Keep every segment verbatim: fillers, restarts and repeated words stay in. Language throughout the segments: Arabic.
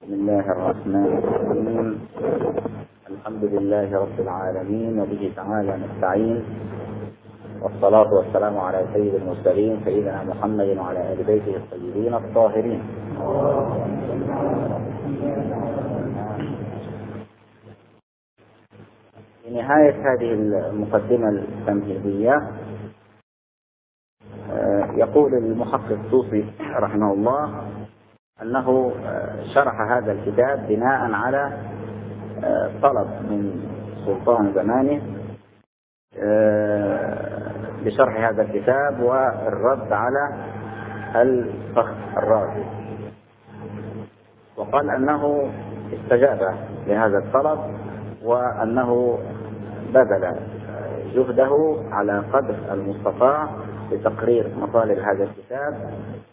بسم الله الرحمن الرحيم. الحمد لله رب العالمين وبه تعالى نستعين، والصلاة والسلام على سيد المرسلين سيدنا محمد وعلى آل بيته الطيبين الطاهرين. في نهاية هذه المقدمة التمهيدية يقول المحقق الطوسي رحمه الله أنه شرح هذا الكتاب بناء على طلب من سلطان زمانه بشرح هذا الكتاب والرد على الفخر الرازي، وقال أنه استجاب لهذا الطلب وأنه بذل جهده على قدر المستطاع لتقرير مطالب هذا الكتاب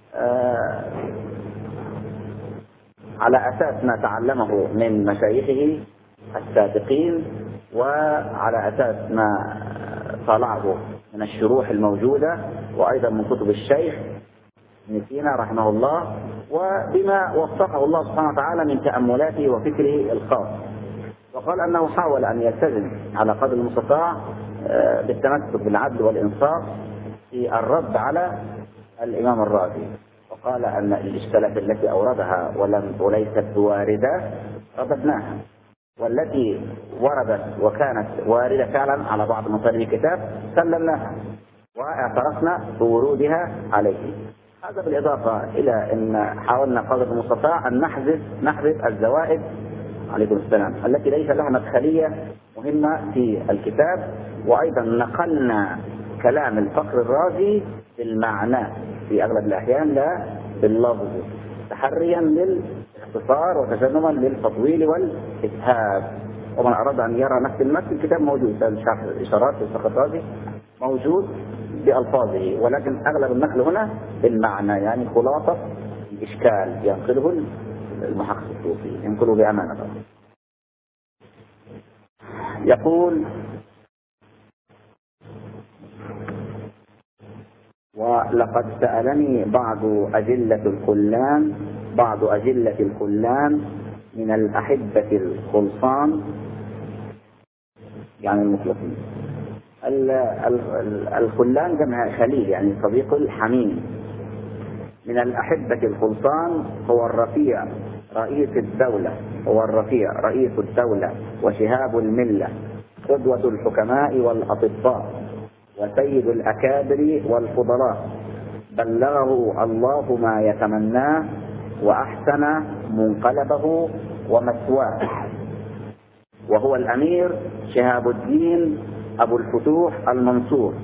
على أساس ما تعلمه من مشايخه السابقين، وعلى أساس ما طلعه من الشروح الموجودة، وأيضا من كتب الشيخ ابن سينا رحمه الله، وبما وفقه الله سبحانه وتعالى من تأملاته وفكره الخاص. وقال أنه حاول أن يلتزم على قدر المستطاع بالتمسك بالعدل والإنصاف في الرد على الإمام الرازي، وقال أن الإشكالات التي أوردها ولم وليست واردة رددناها، والتي وردت وكانت واردة فعلا على بعض مصادر الكتاب سلمناها واعترفنا بورودها عليه. هذا بالإضافة إلى أن حاولنا قدر المستطاع أن نحذف نحذف الزوائد عليكم السلام التي ليس لها مدخلية مهمة في الكتاب، وأيضا نقلنا كلام الفخر الرازي بالمعنى في أغلب الأحيان لا باللفظ، تحريا للاختصار وتجنبا للتطويل والإسهاب. ومن أراد أن يرى نفس المتن الكتاب موجود، الإشارات في الفخر الرازي موجود بألفاظه، ولكن أغلب النقل هنا بالمعنى، يعني خلاصة الإشكال ينقله المحقق الطوسي، ينقله بأمانة. يقول: ولقد سألني بعض أجلة الخلان بعض أجلة الخلان من الأحبة الخلصان، يعني المخلصين. الخلان جمع خليل، يعني صديق الحميم. من الأحبة الخلصان هو الرفيع رئيس الدولة هو الرفيع رئيس الدولة وشهاب الملة، قدوة الحكماء والأطباء، وسيد الأكابر والفضلاء، بلغه الله ما يتمناه وأحسن منقلبه ومثواه، وهو الأمير شهاب الدين أبو الفتوح المنصور.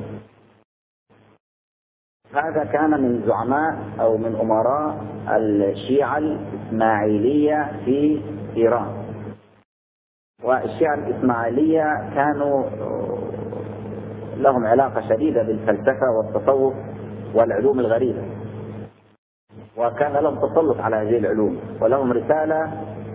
هذا كان من زعماء أو من أمراء الشيعة الإسماعيلية في إيران. والشيعة الإسماعيلية كانوا لهم علاقة شديدة بالفلسفة والتصوف والعلوم الغريبة، وكان لهم تسلط على هذه العلوم، ولهم رسالة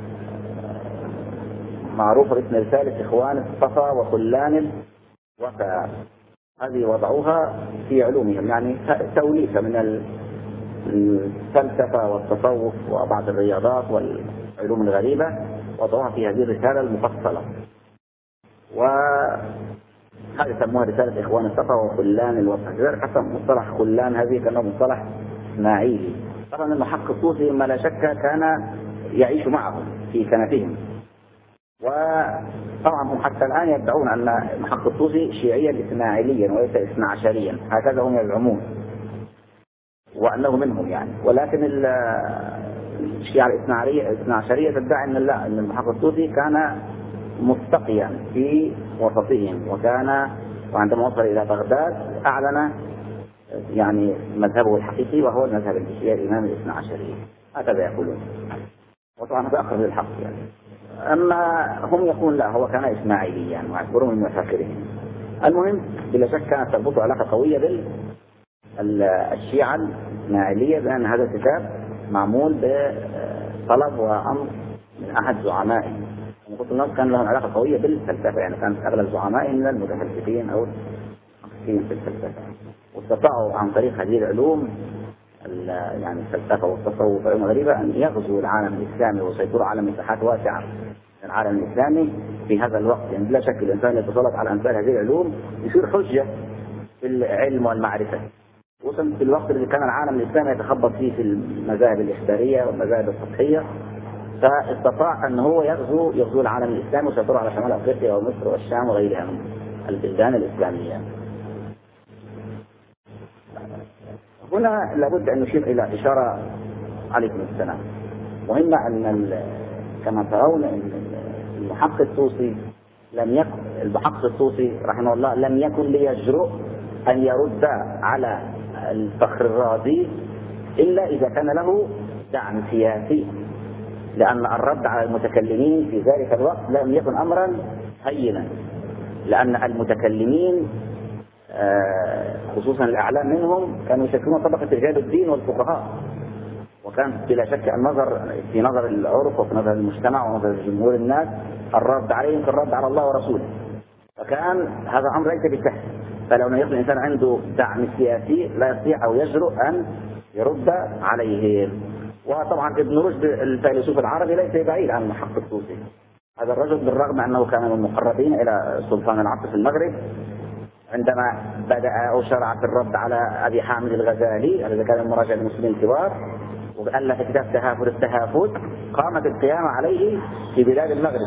معروفة باسم رسالة إخوان الصفا وخلان الوفاء. هذه وضعوها في علومهم، يعني توليفة من الفلسفة والتصوف وبعض الرياضات والعلوم الغريبة، وضعوها في هذه الرسالة المفصلة، وهذه سموها رسالة إخوان الصفا وخلان الوفاء. لذلك حتى مصطلح خلان هذه كان مصطلح إسماعيلي. طبعا المحقق الطوسي ما لا شك كان يعيش معهم في كنفهم، وطبعا هم حتى الآن يدعون أن المحقق الطوسي شيعيا إسماعيليا وليس إثنا عشريا، هكذا هم يزعمون، وأنه منهم يعني. ولكن الشيعة الإثنا عشرية تدعي أن لا، أن المحقق الطوسي كان مستقيا في وسطهم، وكان وعندما وصل إلى بغداد أعلن يعني مذهبه الحقيقي، وهو المذهب الشيعي الإمام الاثنا عشري، هكذا يقولون، وطبعا هذا أقرب للحق يعني. أما هم يقولون لا، هو كان إسماعيليا يعني، ويعتبرون من مفاخرهم. المهم بلا شك كانت تربطه علاقة قوية بالشيعة الإسماعيلية، بأن هذا الكتاب معمول بطلب وأمر من أحد زعمائه. قلت الناس كان لهم علاقة قوية بالفلسفة، يعني كانت أغلب زعمائهم من المتفلسفين أو المتخصصين في الفلسفة، واستطاعوا عن طريق هذه العلوم يعني الفلسفة والتصوف والعلوم الغريبة أن يغزو العالم الإسلامي ويسيطروا على مساحات واسعة من العالم الإسلامي في هذا الوقت. يعني بلا شك الإنسان يتسلط على أمثال هذه العلوم يصير حجة في العلم والمعرفة، وصل في الوقت الذي كان العالم الإسلامي يتخبط فيه في المذاهب الإخبارية والمذاهب السطحية، فاستطاع أن هو يغزو يغزو العالم الإسلامي ويسيطر على شمال أفريقيا ومصر والشام وغيرها من البلدان الإسلامية. هنا لابد أن نشير إلى إشارة عليكم السلام مهمة، أن كما ترون أن المحقق الطوسي لم يكن المحقق الطوسي رحمه الله لم يكن ليجرؤ أن يرد على الفخر الرازي إلا إذا كان له دعم سياسي، لأن الرد على المتكلمين في ذلك الوقت لم يكن أمرا هينا، لأن المتكلمين خصوصا الأعلام منهم كانوا يشكلون طبقة رجال الدين والفقهاء، وكان بلا شك النظر في نظر العرف وفي نظر المجتمع ونظر جمهور الناس الرد عليهم كالرد على الله ورسوله، فكان هذا أمر ليس بسهل. فلو لم يكن الإنسان عنده دعم سياسي لا يستطيع أو يجرؤ أن يرد عليهم. وطبعا ابن رشد الفيلسوف العربي ليس بعيد عن المحقق الطوسي. هذا الرجل بالرغم أنه كان من المقربين إلى سلطان العصر في المغرب، عندما بدأ أو شرع في الرد على أبي حامد الغزالي الذي كان مراجع المسلمين الكبار وألف كتاب تهافت التهافت، قامت القيامة عليه في بلاد المغرب،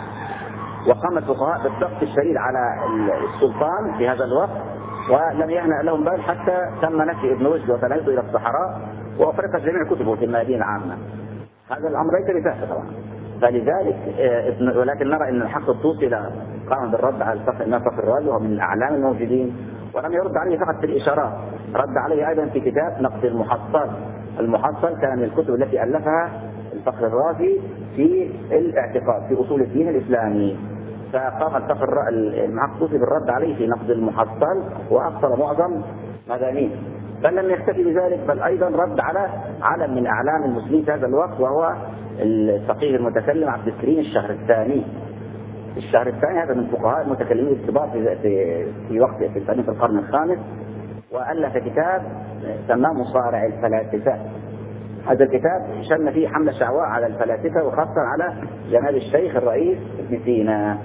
وقام الفقهاء بالضغط الشديد على السلطان في هذا الوقت، ولم يهنأ لهم بال حتى تم نفي ابن رشد وتنازله إلى الصحراء وأفرقت جميع كتبه في الميادين العامة. هذا الأمر ليس بسهل طبعا. فلذلك ولكن نرى أن الحق الطوسي قام بالرد على الفخر الرازي وهو من الأعلام الموجودين، ولم يرد عليه فقط في الإشارات، رد عليه أيضا في كتاب نقد المحصل. المحصل كان من الكتب التي ألفها الفخر الرازي في الاعتقاد في أصول الدين الإسلامي، فقام الفخر المحقق الطوسي بالرد عليه في نقد المحصل وأبطل معظم مذاهبه. بل لم يكتفي بذلك، بل أيضا رد على علم من أعلام المسلمين في هذا الوقت وهو الفقيه المتكلم عبد الكريم الشهرستاني. الشهر الثاني هذا من فقهاء المتكلمين الكبار في في, في وقت في في القرن الخامس، وألف كتاب سماه مصارع الفلاسفة. هذا الكتاب شن فيه حملة شعواء على الفلاسفة وخاصة على جناب الشيخ الرئيس ابن سينا،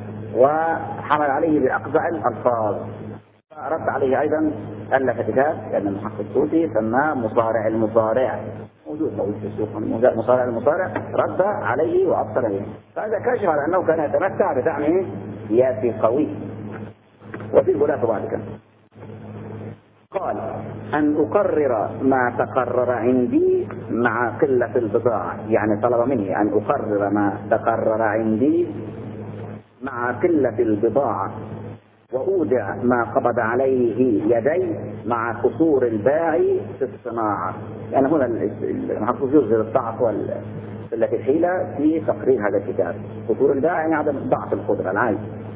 وحمل عليه بأقذع الألفاظ. رد عليه أيضا ألف كتاب لأن المحقق الطوسي سماه مصارع المصارع، موجود موجود في السوق مصارع المصارع، رد عليه وأبطل به. فهذا كاشف على أنه كان يتمتع بدعم سياسي قوي. وفي الخلاصة بعد كده قال أن أقرر ما تقرر عندي مع قلة البضاعة، يعني طلب مني أن أقرر ما تقرر عندي مع قلة البضاعة، وأودع ما قبض عليه يدي مع قصور الباع في الصناعة. يعني هنا المحقق يظهر الضعف والقلة الحيلة في تقرير هذا الكتاب. قصور الباع يعني عدم ضعف القدرة العاجز.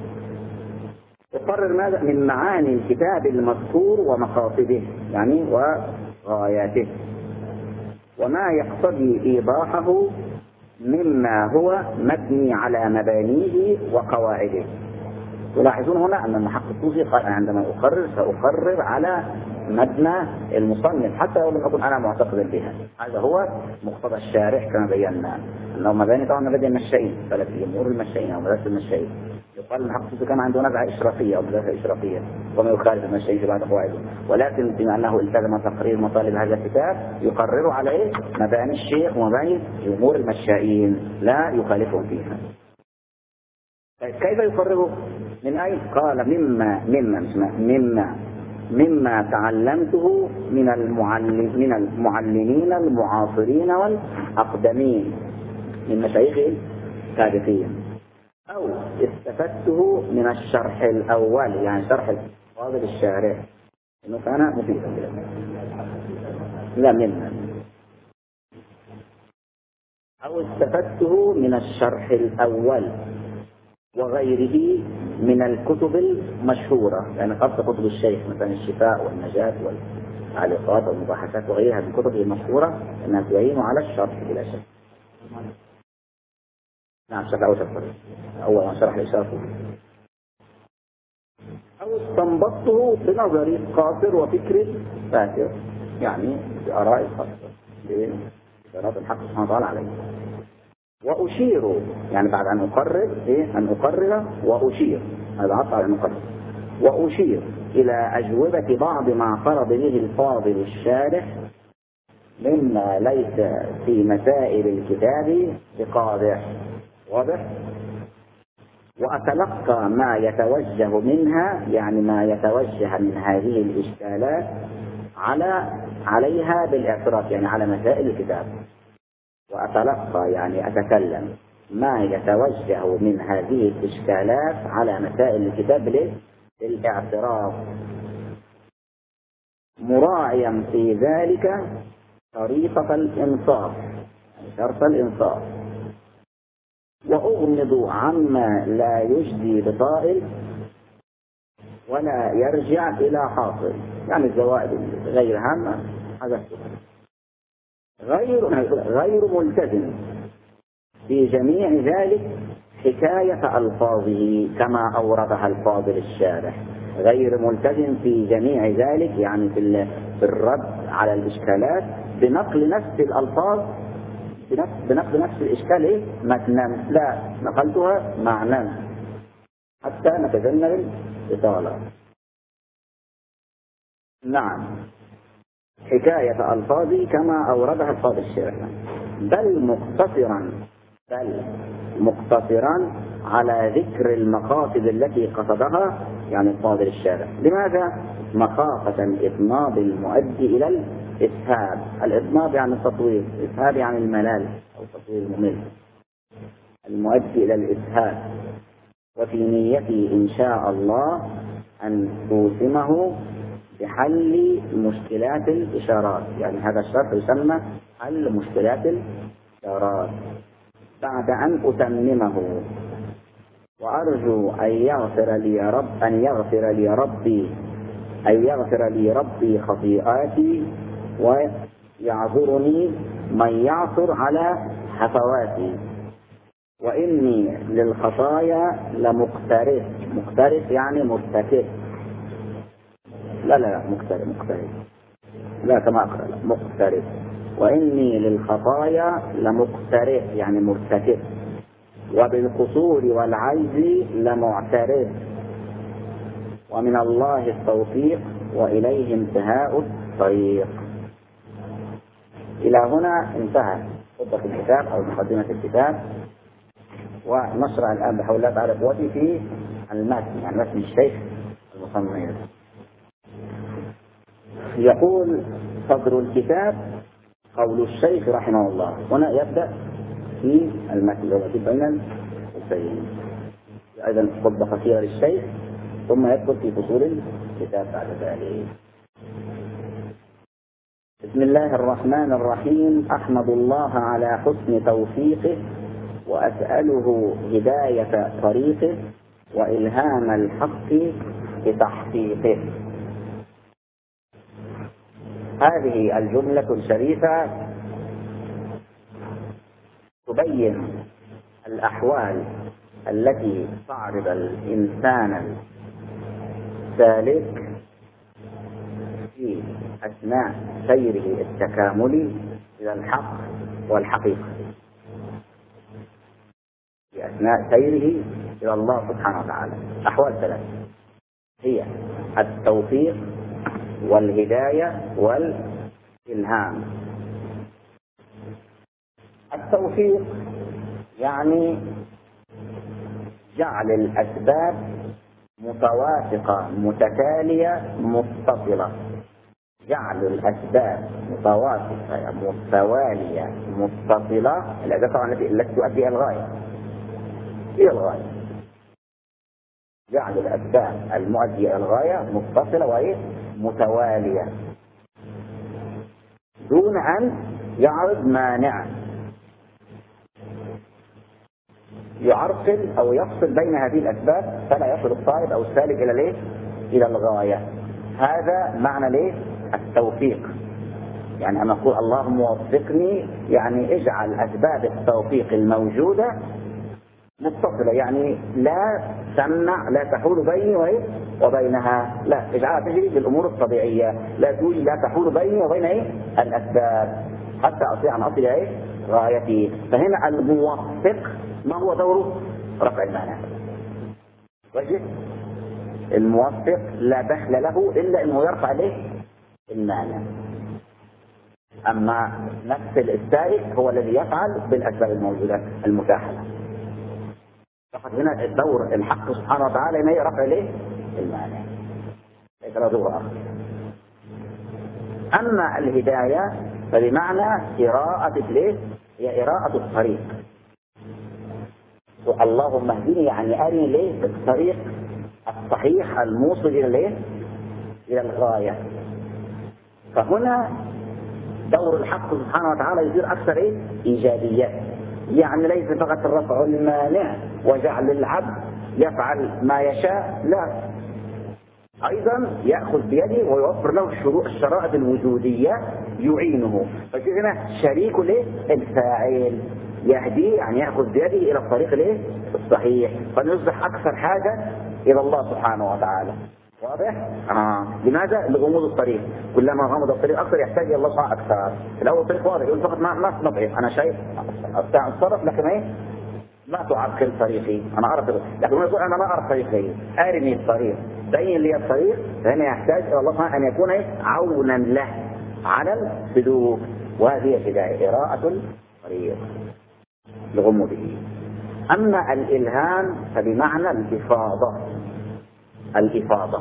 يقرر ماذا من معاني الكتاب المذكور ومقاصده يعني وغاياته، وما يقتضي إيضاحه مما هو مبني على مبانيه وقواعده. تلاحظون هنا أن المحقق الطوسي قال عندما أقرر سأقرر على مبنى المصنف حتى لو لم أكن أنا معتقدا بها. هذا هو مقتضى الشارح كما بينا، أنه مباني طبعا مبادئ المشائين، فلسفة أمور المشائين أو مدرسة المشائين. يقال المحقق الطوسي كان عنده نزعة إشرافية أو مدرسة إشرافية وما يخالف المشائين في بعض قواعده، ولكن بما أنه التزم تقرير مطالب هذا الكتاب يقرر عليه مباني الشيخ ومباني أمور المشائين لا يخالفهم فيها. كيف يقرره؟ من أين؟ قال مما مما مما مما تعلمته من المعلم من المعلمين المعاصرين والأقدمين من مشايخ السابقين، أو استفدته من الشرح الأول يعني شرح فاضل الشارح إنه كان مفيدا. لا مما أو استفدته من الشرح الأول وغيره من الكتب المشهورة، يعني خاصة كتب الشيخ مثلا الشفاء والنجاة والتعليقات والمباحثات وغيرها من الكتب المشهورة أنها تعين على الشرح بلا شك. نعم شرح أو شرح أول ما شرح الإشارة. أو استنبطته بنظري قاصر وفكر فاكر، يعني بآراء الخاصة بإرادة الحق سبحانه وتعالى عليه. وأشير يعني بعد أن أقرر إيه؟ أن أقرر وأشير، هذا عطف على أن أقرر. وأشير إلى أجوبة بعض ما فرض به الفاضل الشارح مما ليس في مسائل الكتاب بقادح واضح. وأتلقى ما يتوجه منها يعني ما يتوجه من هذه الإشكالات على عليها بالاعتراف يعني على مسائل الكتاب. وأتلقى يعني أتكلم ما يتوجه من هذه الإشكالات على مسائل الكتاب بالاعتراف، مراعيا في ذلك طريقة الإنصاف شرط الإنصاف. وأغمض عما لا يجدي بطائل ولا يرجع إلى حاصل، يعني الزوائد غير هامة هذا غير غير ملتزم في جميع ذلك حكاية ألفاظه كما أوردها الفاضل الشارح. غير ملتزم في جميع ذلك يعني في الرد على الإشكالات بنقل نفس الألفاظ بنفس, بنقل نفس الإشكال إيه؟ متنا، لا نقلتها معنى حتى نتجنب الإطالة. نعم حكاية ألفاظي كما أوردها الفاضل الشارح، بل مقتصرا بل مقتصرا على ذكر المقاصد التي قصدها يعني الفاضل الشارح. لماذا؟ مخافة الإطناب المؤدي إلى الإسهاب. الإطناب يعني التطويل، الإسهاب يعني الملال أو التطويل الممل المؤدي إلى الإسهاب. وفي نيتي إن شاء الله أن توسمه بحل مشكلات الإشارات، يعني هذا الشرط يسمى حل مشكلات الإشارات بعد أن أتممه. وأرجو أن يغفر لي رب أن يغفر لي ربي أن يغفر لي ربي خطيئاتي ويعذرني من يعثر على هفواتي. وإني للخطايا لمقترف. مقترف يعني مرتكب، لا لا لا مقترف مقترف لا كما أقرأ لا. مقترف. وإني للخطايا لمقترف يعني مرتكب. وبالقصور والعجز لمعترف. ومن الله التوفيق وإليه انتهاء الطريق. إلى هنا انتهى خطة الكتاب أو مقدمة الكتاب. ونشرع الآن بحول الله تعالى قوتي في المتن يعني متن الشيخ المصنف. يقول صدر الكتاب قول الشيخ رحمه الله. هنا يبدأ في المتن الذي بين الشيخين، أيضا خطبة قصيرة للشيخ ثم يدخل في فصول الكتاب بعد ذلك. بسم الله الرحمن الرحيم. أحمد الله على حسن توفيقه وأسأله هداية طريقه وإلهام الحق بتحقيقه. هذه الجملة الشريفة تبين الأحوال التي تعرض الإنسان السالك في أثناء سيره التكاملي إلى الحق والحقيقة، في أثناء سيره إلى الله سبحانه وتعالى. أحوال ثلاثة هي التوفيق والهداية والإلهام. التوفيق يعني جعل الأسباب متوافقة متتالية متصلة. جعل الأسباب متوافقة متوالية متصلة. الأسباب طبعا التي تؤدي إلى الغاية إلى الغاية. جعل الأسباب المؤدية إلى الغاية متصلة وهي متوالية دون أن يعرض مانع يعرقل أو يفصل بين هذه الأسباب فلا يصل الصائب أو السالك إلى ليه؟ إلى الغاية. هذا معنى ليه؟ التوفيق. يعني أن نقول اللهم وفقني يعني اجعل أسباب التوفيق الموجودة متصلة، يعني لا تمنع، لا تحول بيني وبينها، لا اجعلها تجري بالأمور الطبيعية، لا توجد، لا تحول بيني وبين ايه الأسباب حتى أستطيع أن أصل ايه غايتي. فهنا الموفق ما هو دوره؟ رفع المانع. وجه الموفق لا دخل له إلا أنه يرفع له المانع، أما نفس السائق هو الذي يفعل بالأسباب الموجودة المتاحة له. فقد هنا الدور الحق سبحانه وتعالى ما يرفع له المانع، ليس له دور آخر. أما الهداية فبمعنى إراءة ليه؟ هي إراءة الطريق. اللهم اهدني يعني أرني ليه الطريق الصحيح الموصل إلى ليه؟ إلى الغاية. فهنا دور الحق سبحانه وتعالى يصير أكثر إيه؟ إيجابية، يعني ليس فقط رفع المانع وجعل العبد يفعل ما يشاء، لا، أيضا يأخذ بيده ويوفر له الشرائط الوجودية يعينه. فكذا شريك له الفاعل يهديه، يعني يأخذ بيده إلى الطريق له الصحيح، فنصبح أكثر حاجة إلى الله سبحانه وتعالى. واضح؟ آه. لماذا؟ لغموض الطريق، كلما غمض الطريق أكثر يحتاج إلى الله سبحانه أكثر. الأول الطريق واضح، يقول فقط ما ما استطيع، أنا شايف أستطيع أتصرف، لكن إيه؟ ما تعرقل طريقي، أنا أعرف، لكن يقول أنا ما أعرف طريقي، أرني الطريق، بين لي الطريق. فهنا يحتاج إلى الله سبحانه أن يكون إيه؟ عونا له على السلوك، وهذه الهداية إراءة الطريق لغموضه. أما الإلهام فبمعنى الإفاضة، الإفاضة،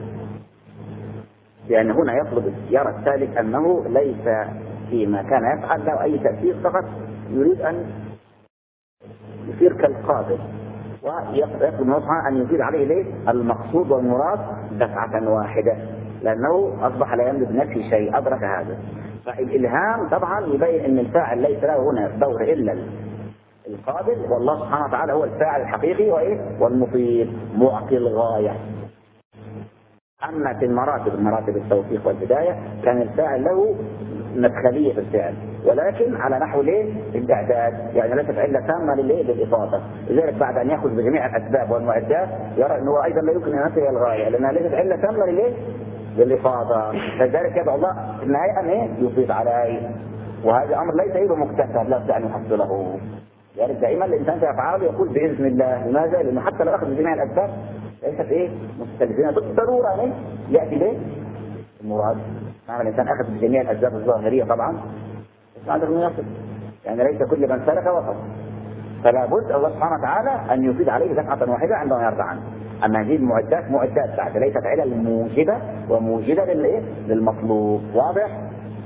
لأن هنا يطلب يرى السالك أنه ليس فيما كان يفعل له أي تأثير، فقط يريد أن يصير كالقادر، ويطلب من الله أن يفيد عليه ليه المقصود والمراد دفعة واحدة، لأنه أصبح لا يملك نفسه شيء، أدرك هذا. فالإلهام طبعا يبين أن الفاعل ليس له هنا دور إلا القادر، والله سبحانه وتعالى هو الفاعل الحقيقي وإيه والمفيد معطي الغاية. أما في المراتب، مراتب التوفيق والهداية، كان الفاعل له مدخلية في الفعل، ولكن على نحو ليه الإعداد، يعني ليست علة تامة للإيه للإفاضة. لذلك بعد أن يأخذ بجميع الأسباب والمعدات يرى أنه أيضا لا يمكن أن يصل إلى الغاية، لأنها ليست علة تامة للإيه للإفاضة. لذلك يدعو الله في النهاية أن إيه يفيض عليه، وهذا أمر ليس يده مكتسب، لا بد أن يحصله. يعني دائما الإنسان في أفعاله يقول بإذن الله. لماذا؟ لأنه حتى لو أخذ بجميع الأسباب ليست إيه مستلزمة بالضرورة إيه يأتي به المراد. معنى الإنسان أخذ بجميع الأسباب الظاهرية طبعا بس ما عنده من يصل، يعني ليس كل من سلك وصل. فلا بد الله سبحانه وتعالى أن يفيد عليه دفعة واحدة عندما يرضى عنه. أما هذه المعدات معدات بعد، ليست علل موجبة وموجبة للإيه للمطلوب. واضح؟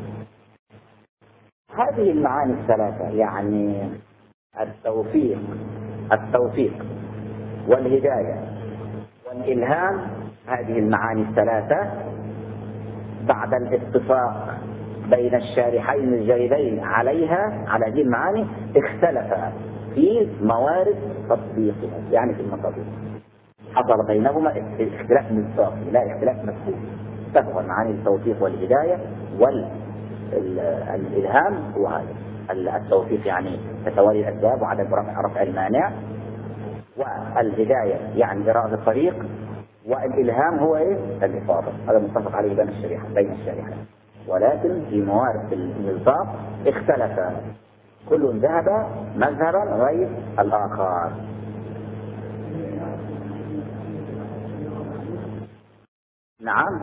هذه المعاني الثلاثة، يعني التوفيق التوفيق والهداية والإلهام، هذه المعاني الثلاثة بعد الاتفاق بين الشارحين الجليلين عليها، على هذه المعاني، اختلفا في موارد تطبيقها، يعني في المطابق حصل بينهما اختلاف مصداقي لا اختلاف مفهومي. اتفقوا معاني التوفيق والهداية والإلهام هو هذا. التوفيق يعني تتوالي الأسباب وعدم رفع رفع المانع، والهداية يعني إراءة الطريق، والإلهام هو إيه الإفاضة. هذا متفق عليه بين الشريحة بين الشريحة ولكن في موارد المصداق اختلف، كل ذهب مذهبا غير الآخر. نعم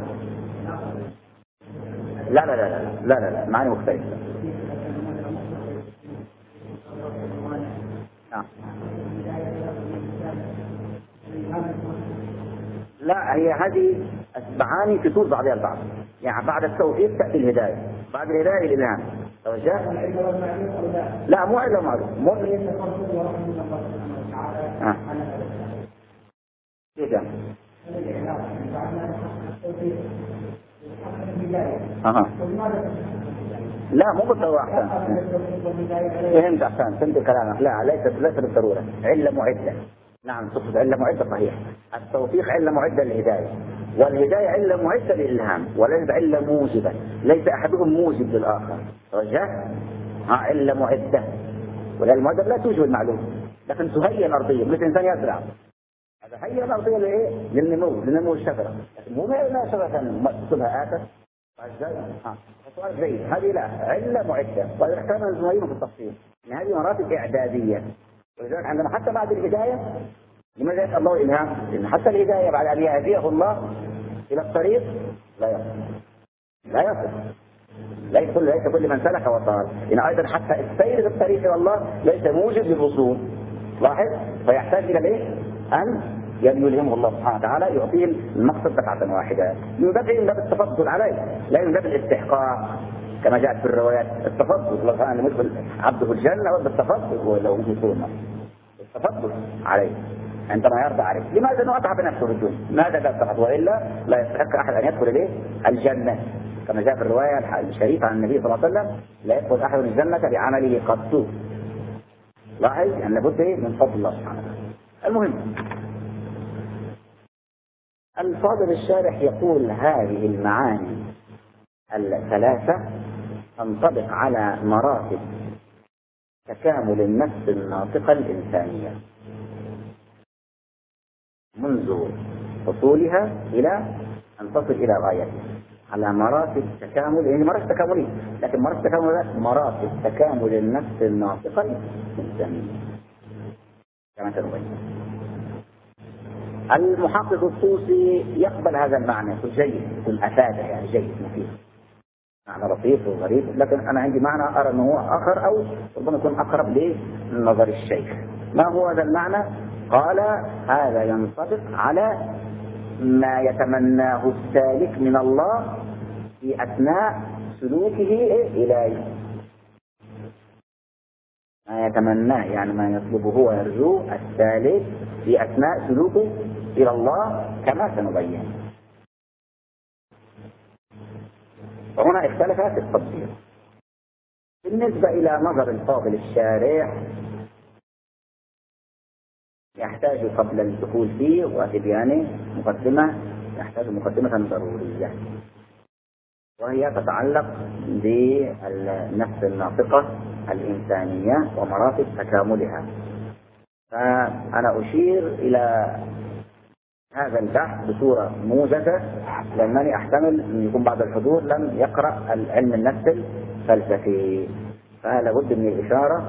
لا لا لا لا لا لا, لا. معاني مختلفة. نعم. لا، هي هذه معاني تطول بعضها البعض، يعني بعد التوفيق تأتي الهداية، بعد الهداية الإلهام. توجه؟ لا مو إلا معروف مو آه. كيف يعني؟ أها. لا مو بالضرورة أحسن. فهمت أحسن، فهمت كلامك. لا ليست ليست بالضرورة، علة معدة. نعم تقصد علة معدة صحيح. التوفيق علة معدة للهداية، والهداية علة معدة للإلهام، وليس علة موجبة، ليس أحدهم موجب للآخر. توجه؟ ها علة معدة، ولا المعدة لا توجب المعلوم، لكن تهيئ الأرضية مثل الإنسان يزرع، هذا هيئ الأرضية لإيه؟ للنمو، لنمو الشجرة، لكن مو لا شجرة تكتبها آتت. ها سؤال جيد، هذه لا علة معدة، وإذا احتمل الزميل في التفصيل إن هذه مراتب إعدادية، ولذلك عندما حتى بعد الهداية لماذا يسأل الله الإلهام؟ لأن حتى الهداية بعد أن يهديه الله إلى الطريق لا يصل، لا يصل، ليس كل ليس كل من سلك وصال، إن أيضا حتى السير في الطريق إلى الله ليس موجب للوصول. لاحظ، فيحتاج إلى إيه؟ أن يلهمه الله سبحانه وتعالى، يعطيه المقصد دفعة واحدة، من باب من باب التفضل عليه، لا من باب الاستحقاق كما جاءت في الروايات. التفضل لو كان يدخل عبده الجنة والتفضل ولو يكون التفضل عليه عندما يرضى عليه. لماذا انه اتعب نفسه في الدنيا؟ ماذا لا تفضل؟ والا لا يستحق احد ان يدخل اليه الجنه، كما جاء في الروايه الشريفه عن النبي صلى الله عليه وسلم: لا يدخل احد الجنه بعمله قط. لاحظ ان لابد من فضل الله سبحانه وتعالى. المهم، الفاضل الشارح يقول هذه المعاني الثلاثه تنطبق على مراتب تكامل النفس الناطقه الانسانيه منذ حصولها إلى أن تصل إلى غايتها، على مراتب تكامل، يعني مراتب تكاملية، لكن مراتب تكامل مراتب تكامل النفس الناطقة الإنسانية كما سنبين. المحقق الطوسي يقبل هذا المعنى، يقول جيد، يقول أفاد، يعني جيد مفيد، معنى لطيف وغريب، لكن أنا عندي معنى أرى أنه هو آخر أو ربما يكون أقرب لنظر الشيخ. ما هو هذا المعنى؟ قال: هذا ينطبق على ما يتمناه السالك من الله في أثناء سلوكه إليه. ما يتمناه يعني ما يطلبه ويرجوه السالك في أثناء سلوكه إلى الله كما سنبين. وهنا اختلف في التفصيل. بالنسبة إلى نظر الفاضل الشارح يحتاج قبل الدخول فيه وتبيانه مقدمة، يحتاج مقدمة ضرورية، وهي تتعلق بالنفس الناطقة الإنسانية ومراتب تكاملها. فأنا أشير إلى هذا البحث بصورة موجزة، لأنني أحتمل أن يكون بعض الحضور لم يقرأ علم النفس الفلسفي، فلا بد من الإشارة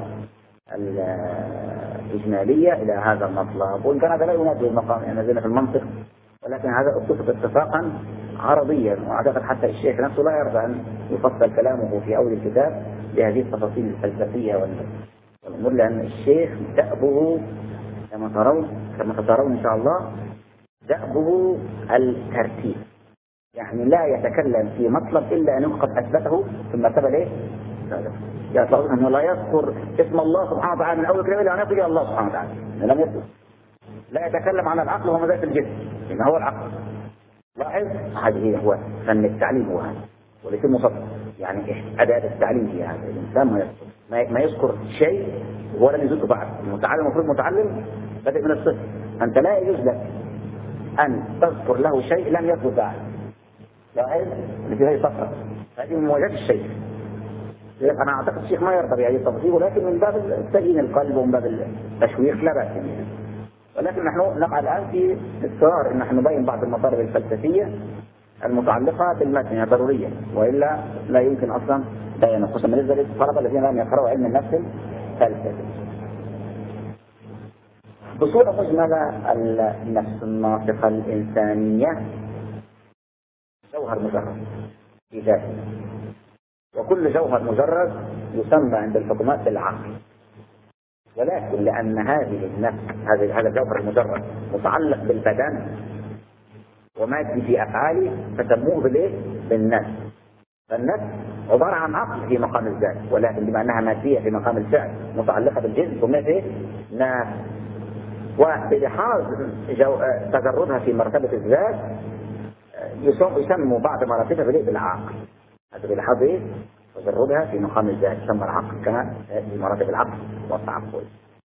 الإجمالية إلى هذا المطلب، وإن كان هذا لا ينادي المقام يعني زينا في المنطق، ولكن هذا اتفق اتفاقا عرضيا، وأعتقد حتى الشيخ نفسه لا يرضى أن يفصل كلامه في أول الكتاب بهذه التفاصيل الفلسفية والأمور، لأن الشيخ دأبه كما ترون كما ترون إن شاء الله دأبه الترتيب، يعني لا يتكلم في مطلب إلا أنه قد أثبته في المرتبة ليه؟ يطلعون أنه لا يذكر اسم الله سبحانه وتعالى من أول كلمة إلى أن يصل إلى الله سبحانه وتعالى، لم يذكر. لا يتكلم عن العقل وهو ذات الجسم، لأن هو العقل. لاحظ، هذه هو فن التعليم، هو هذا وليس مصدر، يعني أداة التعليم هي هذا. الإنسان ما يذكر ما يذكر شيء هو لم يذكر بعد. المتعلم المفروض متعلم بدأ من الصفر، أنت لا يجوز لك أن تذكر له شيء لم يذكر بعد. لاحظ، التي هي صفرة، هذه من مواجهة الشيء. أنا أعتقد الشيخ ما يرضى بهذه التفاصيل، ولكن من باب تزيين القلب ومن باب التشويق لا بأس منه. ولكن نحن نقع الآن في اضطرار أن نحن نبين بعض المطالب الفلسفية المتعلقة بالمتن ضرورية، وإلا لا يمكن أصلا بيانه، خصوصا بالنسبة للطلبة الذين لم يقرأوا علم النفس الفلسفي. بصورة مجملة، النفس الناطقة الإنسانية جوهر مجرد في ذاته، وكل جوهر مجرد يسمى عند الحكماء بالعقل، ولكن لأن هذه النفس هذا هذا الجوهر المجرد متعلق بالبدن ومادي في أفعاله فسموه بالإيه؟ بالنفس. فالنفس عبارة عن عقل في مقام الذات، ولكن بما أنها مادية في مقام الفعل متعلقة بالجسم سميت إيه؟ نفس. وبلحاظ تجردها في مرتبة الذات يسموا بعض مراتبها بالإيه؟ بالعقل. هذا بلحاظ إيه؟ تجردها في مقام الذات يسمى العقل، كما في مراتب العقل والتعقل.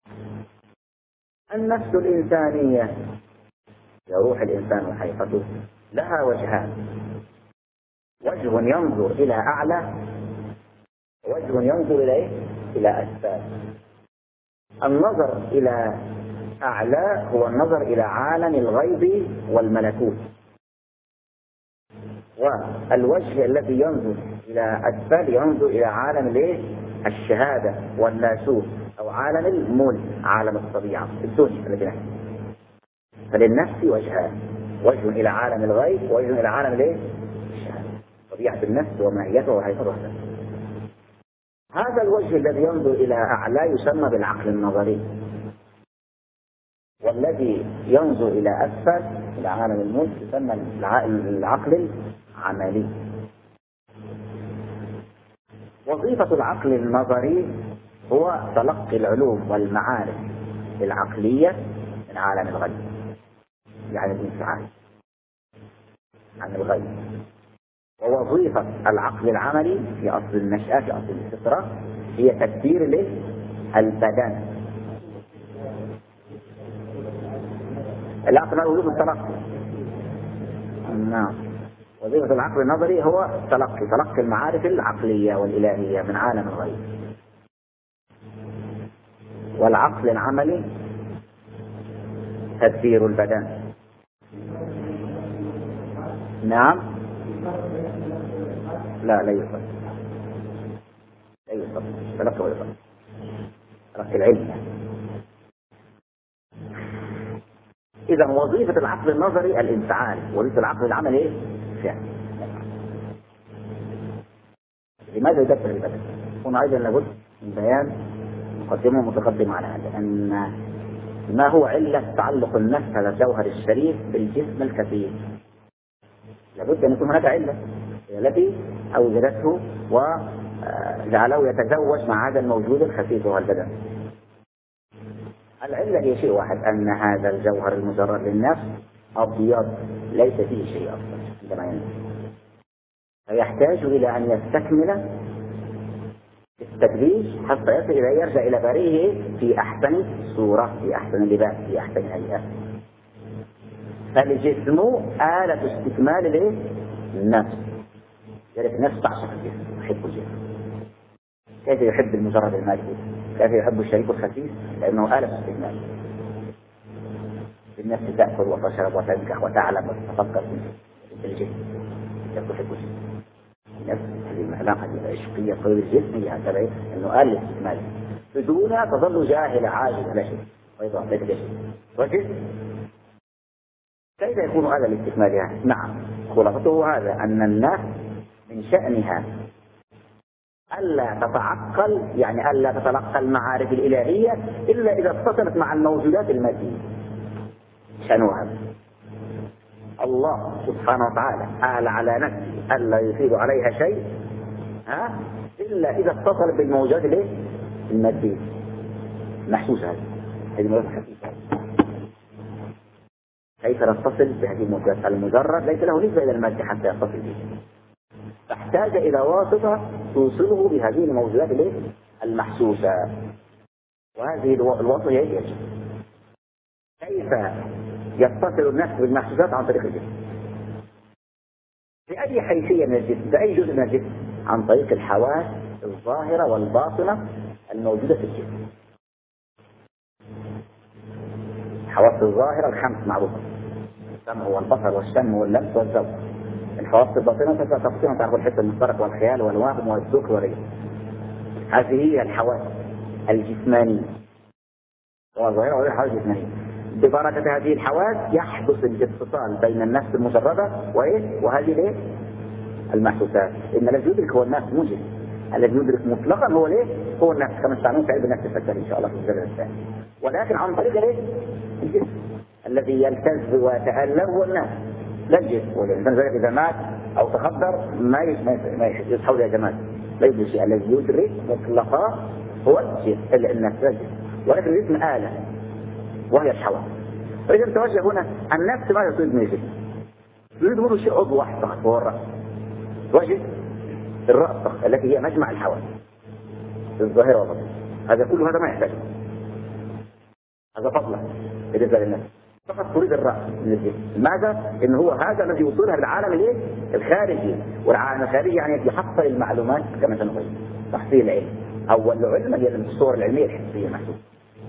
النفس الإنسانية يروح الإنسان وحيقته لها وجهان، وجه ينظر إلى أعلى، ووجه ينظر إلى إيه؟ إلى أسفل. النظر إلى أعلى هو النظر إلى عالم الغيب والملكوت، والوجه الذي ينظر إلى أسفل ينظر إلى عالم الايه؟ الشهادة والناسوت، أو عالم الملك، عالم الطبيعة الدنيا التي نحن. فللنفس وجهان، وجه إلى عالم الغيب ووجه إلى عالم الايه؟ الشهادة، طبيعة النفس وماهيتها وهيئتها. هذا الوجه الذي ينظر إلى أعلى يسمى بالعقل النظري، والذي ينظر إلى أسفل إلى عالم الملك يسمى العقل العملي. وظيفة العقل النظري هو تلقي العلوم والمعارف العقلية من عالم الغيب، يعني الانفعال عن الغيب. ووظيفة العقل العملي في أصل النشأة في أصل الفطرة هي تدبير البدن. العقل وجود التلقي. نعم. وظيفة العقل النظري هو تلقي تلقي المعارف العقلية والإلهية من عالم الغيب. والعقل العملي تدبير البدن. نعم. لا لا يصل لا يصل تلقي ويصل تلقي العلم. إذا وظيفة العقل النظري الانفعال، وظيفة العقل العملي إيه؟ فعل. لماذا يدبر البدن؟ هنا أيضا لابد من بيان مقدمة متقدمة على هذا، أن ما هو علة تعلق النفس هذا الجوهر الشريف بالجسم الكثيف. لابد أن يكون هناك علة التي أوجدته وجعله يتزوج مع هذا الموجود الخفيف وهو البدن. العلة هي شيء واحد، أن هذا الجوهر المجرد للنفس أبيض ليس فيه شيء أفضل عندما ينزل، فيحتاج إلى أن يستكمل التدريج حتى يصل إلى يرجع إلى بريه في أحسن صورة، في أحسن لباس، في أحسن هيئة. فالجسم آلة استكمال النفس. يعني النفس تعشق الجسم، تحب الجسم. كيف يحب المجرد المادي؟ كيف يحب الشريك الخفيف؟ لأنه آلة استكمال. النفس تأكل وتشرب وتنكح وتعلم وتتفكر في الجسم. تحب الجسم. النفس هذه العلاقة العشقية قوية الجسم هي هكذا، أنه آلة استكمال. بدونها تظل جاهلة عاجزة لا شيء، أيضا لا شيء. وجسم كيف يكون هذا الاستكمال؟ نعم، خلاصته هذا، أن النفس من شأنها ألا تتعقل، يعني ألا تتلقى المعارف الإلهية إلا إذا اتصلت مع الموجودات المادية. شأنها هذا. الله سبحانه وتعالى آل على نفسه ألا يفيد عليها شيء ها إلا إذا اتصل بالموجودات المادية محسوسة. هذه هذه موجودات خفيفة. كيف نتصل بهذه الموجودات؟ المجرد ليس له نسبة إلى المادة حتى يتصل به، تحتاج إلى واسطة توصله بهذه الموجودات المحسوسة، وهذه الواسطة هي الجسم. كيف يتصل النفس بالمحسوسات؟ عن طريق الجسم. بأي حيثية من الجسم؟ بأي جزء من الجسم؟ عن طريق الحواس الظاهرة والباطنة الموجودة في الجسم. الحواس الظاهرة الخمس معروفة: السمع والبصر والشم واللمس والذوق. الحواس الباطنة تقسيم تعرف الحس المشترك والخيال والوهم والذوق والريح. هذه هي الحواس الجسمانية والظاهرة والحواس الجسمانية. ببركة هذه الحواس يحدث الاتصال بين النفس المجردة وإيه؟ وهذه الإيه؟ المحسوسات. إن الذي يدرك هو النفس موجب، الذي يدرك مطلقا هو الإيه؟ هو النفس، كما استعملون في علم النفس الفكري إن شاء الله في الجزء الثاني. ولكن عن طريق الإيه؟ الجسم الذي يلتز ويتألم هو النفس، لا الجسم. والإنسان ذلك إذا مات أو تخدر ما ما يصحوا يا جماعة، لا يدرك شيء. الذي يدرك مطلقا هو الجسم، النفس لا الجسم. ولكن الجسم آلة وهي الحواس. فإذا نتوجه هنا النفس ماذا تريد من الجسم؟ تريد منه شيء عضو واحد فقط هو الرأس. وجه الرأس فقط التي هي مجمع الحواس الظاهرة والباطنة. هذا كل هذا ما يحتاجه، هذا فضلا بالنسبة للنفس. فقط تريد الرأس من الجسم. ماذا؟ إن هو هذا الذي يوصلها للعالم الايه؟ الخارجي. والعالم الخارجي يعني يحصل المعلومات كما سنقول تحصيل العلم. أول علم هي الصور العلمية الحسية المحسوسة.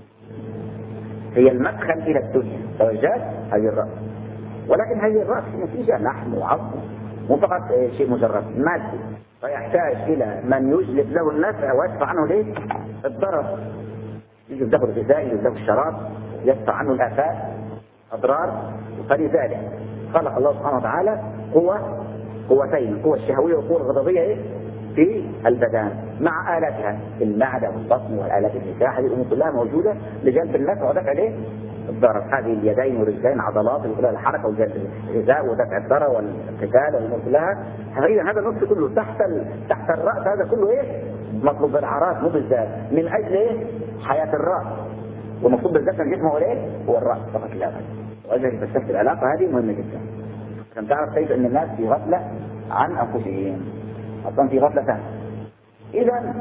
هي المدخل إلى الدنيا، توجهت هذه الرأس. ولكن هذه الرأس نتيجة لحم وعظم، مو فقط شيء مجرد مادي، فيحتاج إلى من يجلب له النفع ويدفع عنه ليه؟ الضرر. يجلب له الغذاء، يجلب له الشراب، يدفع عنه الآفات، أضرار. فلذلك خلق الله سبحانه وتعالى قوة قوتين، القوة الشهوية والقوة الغضبية إيه؟ في البدن مع آلاتها، المعدة والبطن والآلات النكاح، هذه الأمور كلها موجودة لجلب النفع ودفع ليه؟ الضرر. هذه اليدين والرجلين عضلات لها الحركة وجلب الغذاء ودفع الضرر والقتال والأمور كلها. فإذا هذا النص كله تحت ال... تحت الرأس، هذا كله إيه؟ مطلوب بالعراس مو بالذات، من أجل إيه؟ حياة الرأس. والمطلوب بالذات الجسم هو إيه؟ هو الرأس فقط لا غير. وأجل بس العلاقة هذه مهمة جدا عشان تعرف كيف أن الناس في غفلة عن أنفسهم، أصلا في غفلة ثانية. إذا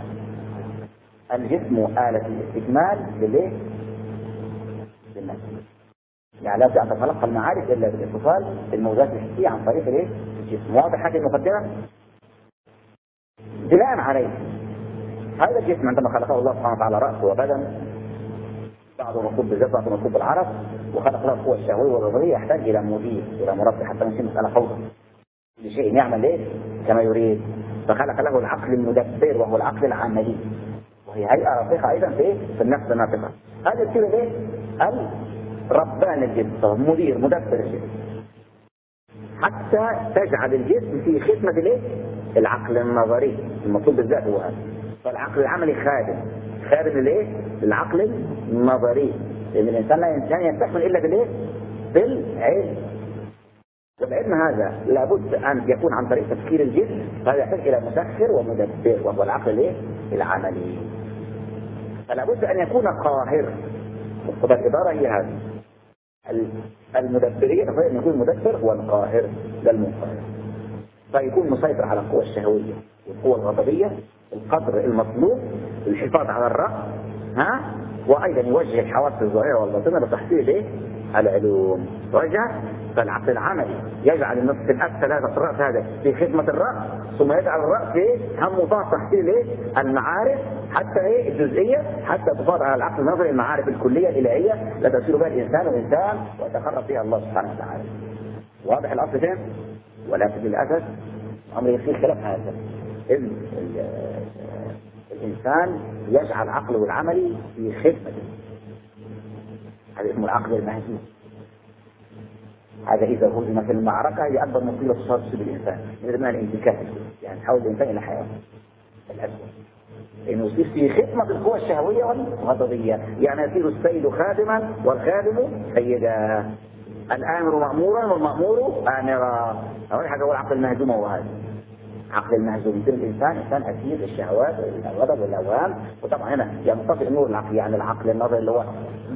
الجسم آلة الاستكمال للإيه؟ للنفس. يعني لا تتلقى المعارف إلا بالاتصال بالموجات الحسية عن طريق الإيه؟ الجسم. واضح هذه المقدمة؟ بناء عليه هذا الجسم عندما خلقه الله سبحانه وتعالى رأس وبدن، بعضه مطلوب بالذات بعضه مطلوب بالعرف، وخلق له القوة الشهوية والغضبية، يحتاج إلى مدير إلى مربي حتى نمشي مسألة فوضى لشيء يعمل إيه؟ كما يريد. فخلق له العقل المدبر وهو العقل العملي، وهي هيئة رقيقة أيضا في في النفس الناطقة. هذا يصير إيه؟ الربان الجسم، مدير مدبر الجسم، حتى تجعل الجسم في خدمة الإيه؟ العقل النظري المطلوب بالذات هو هذا. فالعقل العملي خادم خادم الإيه؟ العقل النظري، لأن الإنسان لا يستكمل إلا بالإيه؟ بالعلم. والعلم هذا لابد أن يكون عن طريق تفكير الجسم، فهذا يحتاج إلى مسخر ومدبر وهو العقل الإيه؟ العملي. فلابد أن يكون قاهر، والإدارة هي هذه المدبرية، فإن يكون المدبر هو القاهر لا المنقهر، فيكون مسيطر على القوة الشهوية والقوة الغضبية القدر المطلوب للحفاظ على الرأس، ها؟ وأيضا يوجه الحواس الظاهرة والباطنة لتحصيل إيه؟ العلوم. وجه فالعقل العملي يجعل النصف الأسفل هذا الرأس هذا في خدمة الرأس، ثم يجعل الرأس إيه؟ هم مضاف تحصيل إيه؟ المعارف حتى إيه؟ الجزئية، حتى تفاضل على العقل النظري المعارف الكلية الإلهية لا تصير بها الإنسان وإنسان ويتقرب فيها الله سبحانه وتعالى. واضح الأصل فين؟ ولكن للأسف أمر يصير خلاف هذا. إذ الإنسان يجعل عقله العملي في خدمته، هذا اسمه العقل المهزوم. هذا إذا هزم في المعركة هي أكبر مصيبة تصيب الإنسان من ضمن الانتكاس، يعني حول الإنسان إلى حياته الأسوأ، إنه يصير في خدمة القوى الشهوية والغضبية، يعني يصير السيد خادما والخادم سيدا، الآمر مأمورا والمأمور آمرا. أول حاجة هو العقل المهزوم، هو هذا عقل المهزوم. يصير الإنسان إنسان أسير للشهوات والغضب والأوهام. وطبعا هنا ينطفئ النور العقلي، يعني العقل النظري اللي هو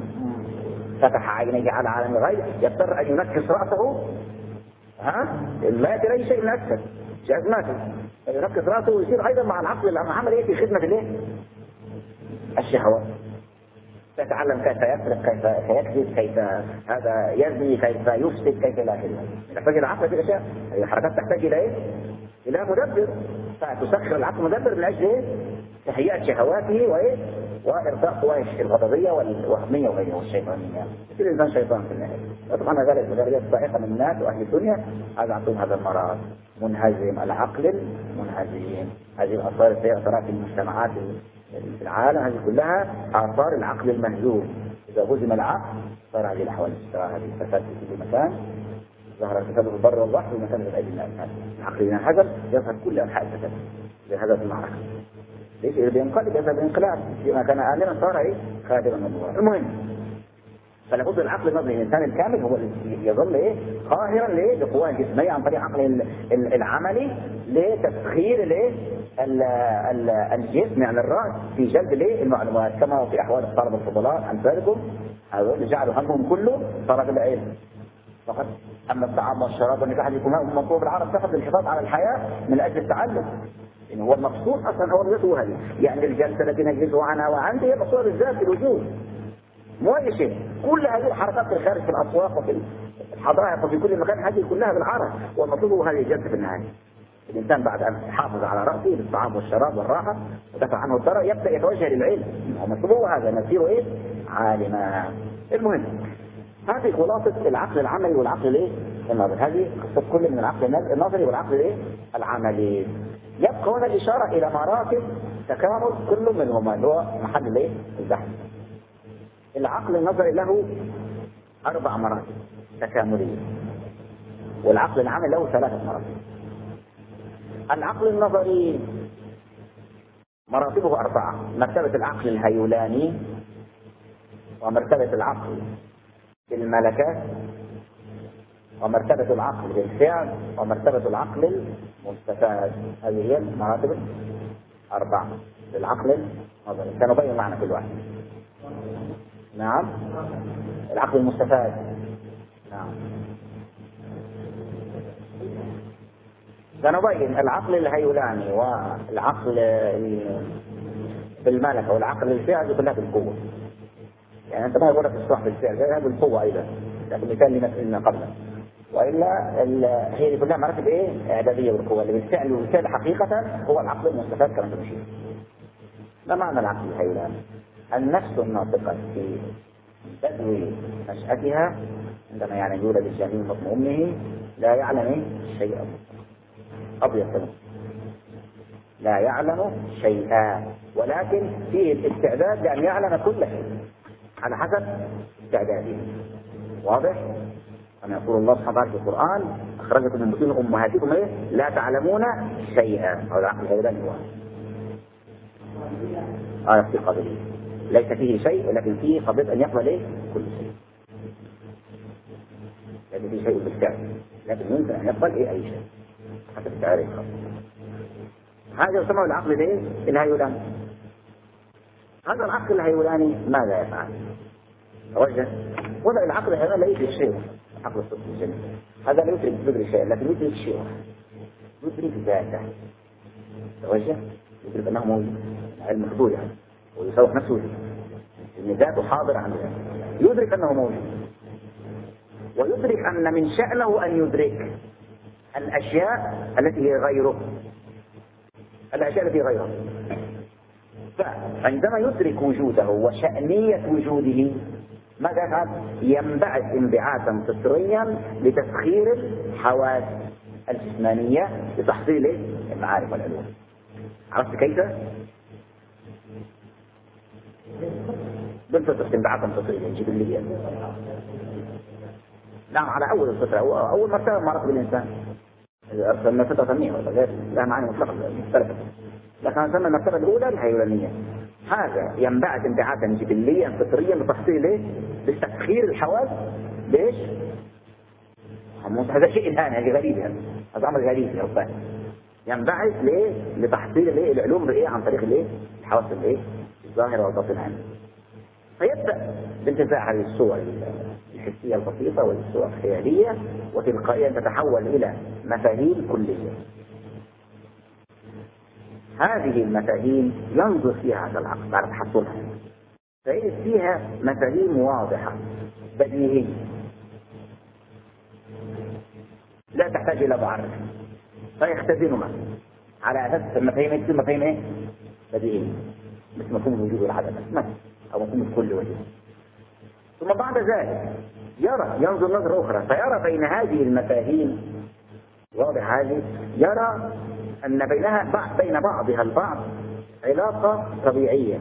فتح عينيه على عالم الغيب، يضطر أن ينكس رأسه، ها؟ لا يدري أي شيء من أكثر جازماته، ينكس رأسه ويصير أيضا مع العقل العملي في خدمة الايه؟ الشهوات. يتعلم كيف يسرق، كيف يكذب، كيف هذا يزني، كيف يفسد، كيف لا كذا. تحتاج إلى عقل في الأشياء، هذه الحركات تحتاج إلى إيه؟ إلى مدبر، فتسخر العقل مدبر من أجل إيه؟ تهيئة شهواته وإيه؟ وإرضاء قواه الغضبية والوهمية وغيرها والشيطانية. يصير الإنسان شيطان في النهاية. وطبعا ذلك بدرجات ضائقة من الناس وأهل الدنيا هذا عندهم هذا المرض، منهزم العقل منهزم. هذه الآثار السيئة في المجتمعات في العالم هذه كلها آثار العقل المهزوم. إذا هزم العقل صار هذه الأحوال الشرعية، هذه الفساد في كل مكان، ظهر الفساد في البر والبحر ومكان الأيدي الناس. العقل إذا انهزم يظهر كل أنحاء الفساد لهذا المعركة. ليش إذا بينقلب هذا الانقلاب فيما كان آمنا صار إيه؟ خادما من المهم. فلابد العقل النظري الإنسان الكامل هو اللي يظل إيه؟ قاهرا ليه؟ لقواه الجسمية عن طريق عقل العملي لتسخير الإيه؟ الجسم يعني الرأس في جلب الإيه؟ المعلومات، كما هو في أحوال الطلبة الفضلاء أمثالكم هذول اللي جعلوا همهم كله طلب العلم فقط. أما الطعام والشراب والنكاح يكون مطلوب العرب فقط للحفاظ على الحياة من أجل التعلم. إن هو المقصود أصلا هو الرزق هذه، يعني الجلسة التي نجلسها عنها وعنده هي مقصود بالذات في الوجود، مو أي شيء. كل هذه الحركات في الخارج في الأسواق وفي الحدائق وفي كل مكان هذه كلها بالعرب، والمطلوب هو هذه الجلسة في النهاية. الإنسان بعد أن يحافظ على رأسه بالطعام والشراب والراحة ودفع عنه الضرر يبدأ يتوجه للعلم، ومطلوب هذا نسير إيه؟ عالما. المهم هذه خلاصة العقل العملي والعقل الايه؟ النظري. هذه قصة كل من العقل النظري والعقل الايه؟ العملي. يبقى هنا الإشارة إلى مراتب تكامل كل منهما اللي هو محل الايه؟ البحث. العقل النظري له أربع مراتب تكاملية، والعقل العملي له ثلاثة مراتب. العقل النظري مراتبه أربعة: مرتبة العقل الهيولاني، ومرتبة العقل بالملكة، ومرتبة العقل بالفعل، ومرتبة العقل المستفاد. هذه هي المراتب أربعة للعقل النظري. سنبين معنى كل واحد. نعم. العقل المستفاد. نعم. سنبين العقل الهيولاني والعقل بالملكة والعقل الفعل كلها بالقوة. يعني أنت ما يقول لك الصح بالفعل، هذا بالقوة أيضا، لكن مثال لما قبله. وإلا هي دي كلها مراتب إيه؟ إعدادية بالقوة. اللي بالفعل والفعل حقيقة هو العقل المستفاد كما تمشي. ما معنى العقل الهيولاني؟ النفس الناطقة في بدو نشأتها عندما يعني يولد الجنين في بطن أمه لا يعلم شيئا، أبيض كمان لا يعلم شيئا، ولكن فيه الاستعداد لأن يعلم كل شيء على حسب استعداده. واضح؟ كما يقول الله سبحانه وتعالى في القرآن: أخرجكم من بطون أمهاتكم إيه؟ لا تعلمون شيئا. أو العقل الهيولاني هو آية في قبله ليس فيه شيء، ولكن فيه قضية أن يقبل إيه؟ كل شيء. ليس فيه شيء بالفعل، لكن يمكن أن يقبل إيه؟ أي شيء حسب التعريف. هذا يسمى العقل الايه؟ الهيولاني. هذا العقل الهيولاني ماذا يفعل؟ توجه. ولا العقل الهيولاني لا يدرك شيء. عقل الصدق الجميل هذا لا يدرك يدرك شيء، لكن يدرك شيء، يدرك ذاته. توجه. يدرك انه موجود، علم حضور يعني، ويصور نفسه ان ذاته حاضر عنده، يدرك انه موجود، ويدرك ان من شأنه ان يدرك الاشياء التي هي غيره، الأشياء التي غيره. فعندما يدرك وجوده وشأنية وجوده ماذا يفعل؟ ينبعث انبعاثا فطريا لتسخير الحواس الجسمانية لتحصيل المعارف والعلوم. عرفت كيف؟ بالفطرة انبعاثا فطريا جبليا. نعم، على أول الفطرة، أول مرتبة مرتبة الإنسان. أرسلنا فترة ثانية ولا لا معنى مختلفة، لكن أرسلنا المرتبة الأولى الهيولانية. هذا ينبعث انبعاثا جبليا فطريا لتحصيل إيه؟ لتسخير الحواس. ليش؟ هذا شيء الآن هذا غريب، يعني هذا أمر غريب يا ربان. ينبعث ليه؟ لتحصيل الإيه؟ العلوم بإيه؟ عن طريق الإيه؟ الحواس الإيه؟ الظاهرة والباطنة عنه. فيبدأ بانتزاع هذه الصور الحسية البسيطة والصور الخيالية، وتلقائيا تتحول إلى مفاهيم كلية. هذه المفاهيم ينظر فيها هذا العقل بعد تحصلها، فإذا فيها مفاهيم واضحة بديهية لا تحتاج إلى معرف، فيختزنها على أساس المفاهيم مثل مفاهيم إيه؟ بديهية، مثل مفهوم الوجود والعدم مثلا، أو مفهوم الكل وجود. ثم بعد ذلك يرى ينظر نظرة أخرى فيرى بين هذه المفاهيم واضح هذه، يرى أن بينها بين بعضها البعض علاقة طبيعية،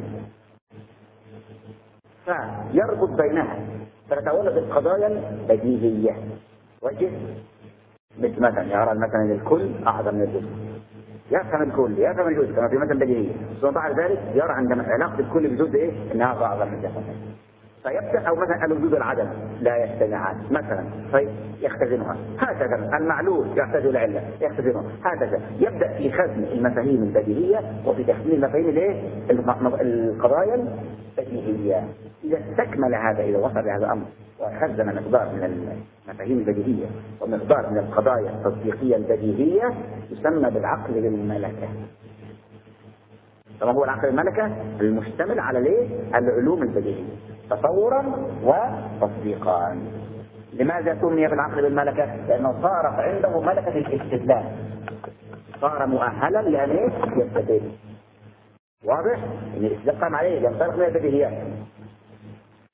فيربط بينها فتتولد القضايا البديهية. وجه مثل مثلا يرى مثلا الكل أعظم من الجزء، يفهم الكل يفهم الجزء كما في مثل بديهية، ثم بعد ذلك يرى عندما علاقة الكل بجزء إيه؟ إنها أعظم من الجزء. فيبدأ أو مثلا الوجود العدم لا يجتمعان مثلا، فيختزنها. هكذا المعلول يحتاج إلى علة يختزنها. هكذا يبدأ في خزن المفاهيم البديهية وفي تخزين المفاهيم الايه؟ القضايا البديهية. إذا استكمل هذا، إذا وصل لهذا الأمر وخزن مقدار من المفاهيم البديهية ومقدار من القضايا التطبيقية البديهية، يسمى بالعقل الملكة. طبعا هو العقل الملكة المشتمل على الايه؟ العلوم البديهية تصورا وتطبيقا. لماذا سمي بالعقل بالملكة؟ لأنه صار عنده ملكة الاستدلال، صار مؤهلا لأن يستدل. واضح؟ إن الاستدلال قام عليه ينطلق من البديهيات.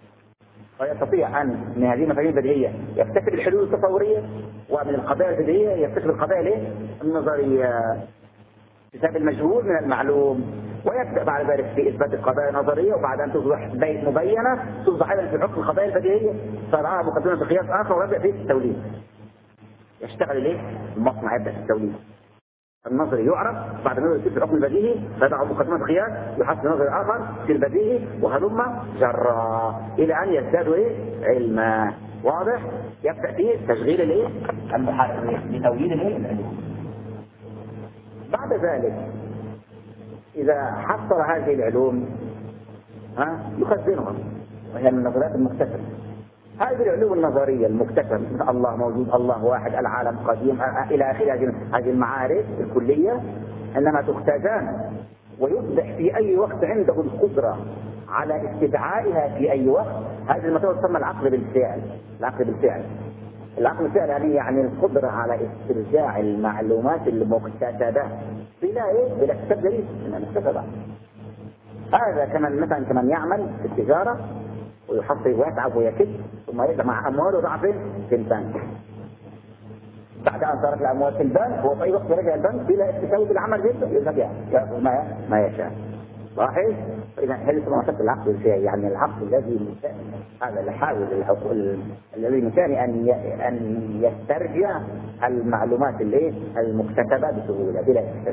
ويستطيع أن من هذه المفاهيم البديهية يكتسب الحلول التصورية، ومن القضايا البديهية يكتسب القضايا النظرية، اكتساب المجهول من المعلوم، ويبدأ بعد ذلك في إثبات القضايا النظرية، وبعد أن تصبح مبينة تصبح أيضا في حكم القضايا البديهية، صار مقدمة بقياس آخر ويبدأ في التوليد. يشتغل إليه المصنع، يبدأ في التوليد. النظري يعرف، بعد النظر يصير في الحكم البديهي، فيضع مقدمة قياس، يحصل نظري آخر في البديهي، وهلم جرا إلى أن يزداد إيه؟ علما. واضح؟ يبدأ في تشغيل الإيه؟ المحرك لتوليد الإيه؟ العلوم. بعد ذلك إذا حصل هذه العلوم ها يخزنها، وهي من النظريات المكتسبة. هذه العلوم النظرية المكتسبة مثل الله موجود، الله واحد، العالم قديم، إلى آخر هذه المعارف الكلية، إنما تختزن ويصبح في أي وقت عنده القدرة على استدعائها في أي وقت. هذه المسألة تسمى العقل بالفعل. العقل بالفعل العقل بالفعل يعني يعني القدرة على استرجاع المعلومات المكتسبة بلا إيه؟ بلا اكتساب دليل إنها مكتسبة. هذا كمان مثلا كمان يعمل في التجارة ويحصل ويتعب ويكد، ثم يرجع مع أمواله ضعف في البنك. بعد أن صارت الأموال في البنك هو في أي وقت يرجع البنك بلا اكتساب بالعمل جدا يرجع يأخذ ما ما يشاء. لاحظ؟ إذا هذه منطقة العقل الفعلي، يعني العقل الذي هذا اللي حاول الذي بإمكانه أن أن يسترجع المعلومات اللي المكتسبة بسهولة بلا اكتساب.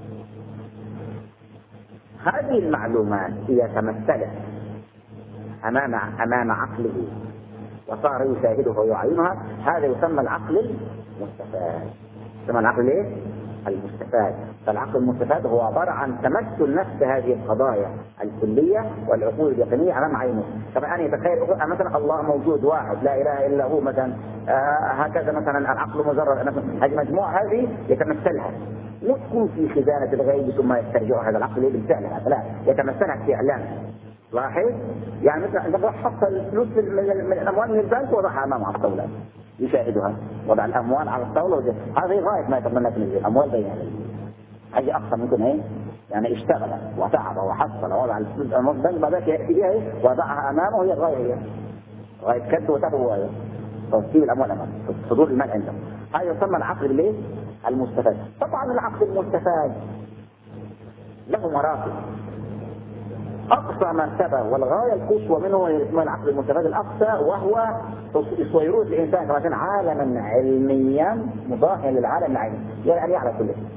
هذه المعلومات إذا تمثلت أمام أمام عقله وصار يشاهدها ويعينها، هذا يسمى العقل المستفاد. يسمى العقل ايه؟ المستفاد. فالعقل المستفاد هو عبارة عن تمثل نفس هذه القضايا الكلية والعقول اليقينية أمام عينه. طبعا يتخيل مثلا الله موجود واحد لا إله إلا هو مثلا، آه هكذا مثلا العقل مجرد. هذه مجموعة هذه يتمثلها، مو تكون في خزانة الغيب ثم يسترجع هذا العقل بالفعل، لا، يتمثلها في إعلان. لاحظ؟ يعني مثلا عندما حصل فلوس من الأموال من البنك وضعها أمامه على الطاولة يشاهدها، وضع الأموال على الطاولة وجه. هذه غاية ما يتمنى في الأموال بين يديه. هذه أقصى ممكن إيه؟ يعني اشتغل وتعب وحصل ووضع الفلوس أمام البنك، بعد ذلك يأتي بها إيه؟ وضعها أمامه، هي الغاية هي غاية كد وتعب وغاية توصيل الأموال أمامه، صدور المال عنده. هذا يسمى العقل بالإيه؟ المستفاد. طبعا العقل المستفاد له مراتب. أقصى مرتبة والغاية القصوى منه هي اسمها العقل المستفاد الأقصى، وهو تصويروه الإنسان كما كان عالما علميا مضاهيا للعالم العلمي، يعني أن يعلم كل شيء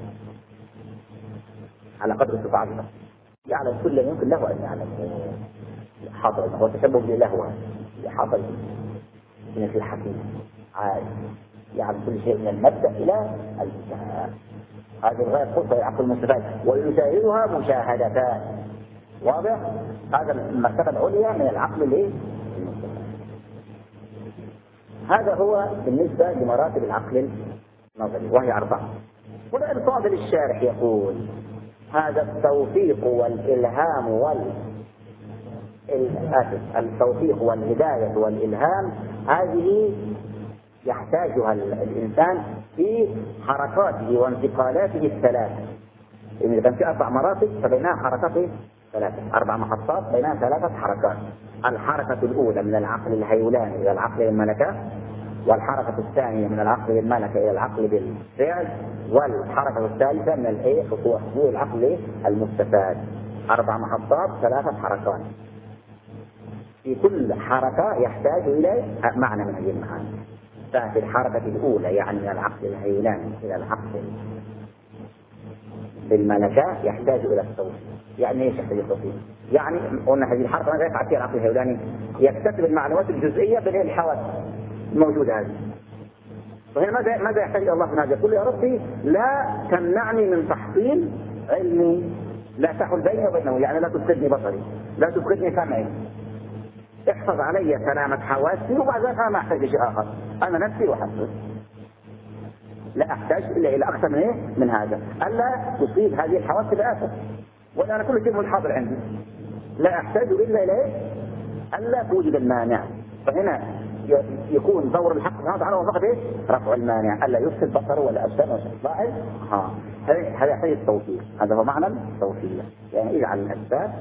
على قدر استطاعته، يعلم كل ما يمكن له أن يعلم. حاضر هو تشبه باللهو، حاضر في الحكيم عارف يعلم كل شيء من المبدأ إلى الانتهاء. هذه الغاية القصوى العقل المستفاد، ويشاهدها مشاهدتان. واضح؟ هذا المرتبة العليا من العقل الايه؟ هذا هو بالنسبة لمراتب العقل النظري، وهي أربعة. هنا الفاضل الشارح يقول هذا التوفيق والإلهام وال التوفيق والهداية والإلهام هذه يحتاجها الإنسان في حركاته وانتقالاته الثلاثة. إذا كان في أربع مراتب فبينها حركاته ثلاثة، أربع محطات بينها ثلاثة حركات. الحركة الأولى من العقل الهيولاني إلى العقل الملكة، والحركة الثانية من العقل الملكة إلى العقل بالفعل، والحركة الثالثة من الإيه خطوة العقل المستفاد. أربع محطات ثلاثة حركات، في كل حركة يحتاج إلى معنى من هذه المعاني. ففي الحركة الأولى يعني من العقل الهيولاني إلى العقل بالملكة يحتاج إلى التوفيق. يعني ايش يحتاج التوفيق؟ يعني قلنا هذه الحركة ماذا يفعل فيها العقل الهيولاني؟ يكتسب المعلومات الجزئية بالحواس الموجودة هذه. فهنا ماذا ماذا يحتاج الله من هذا؟ يقول يا ربي لا تمنعني من تحصيل علمي، لا تحل بيني وبينه، يعني لا تفقدني بصري، لا تفقدني سمعي، احفظ علي سلامة حواسي، وبعد ذلك ما احتاج لشيء آخر، أنا نفسي وحسبي، لا أحتاج إلا إلى أكثر من إيه؟ من هذا، ألا تصيب هذه الحواس بآفة، وأنا أنا كل شيء حاضر عندي، لا أحتاج إلا إلى إيه؟ ألا توجد المانع. فهنا يكون دور الحق سبحانه وتعالى فقط إيه؟ رفع المانع، ألا يفسد بصره ولا أجسامه ولا لاحظ؟ ها هذا هذا يحتاج التوفيق، هذا هو معنى التوفيق، يعني اجعل الأسباب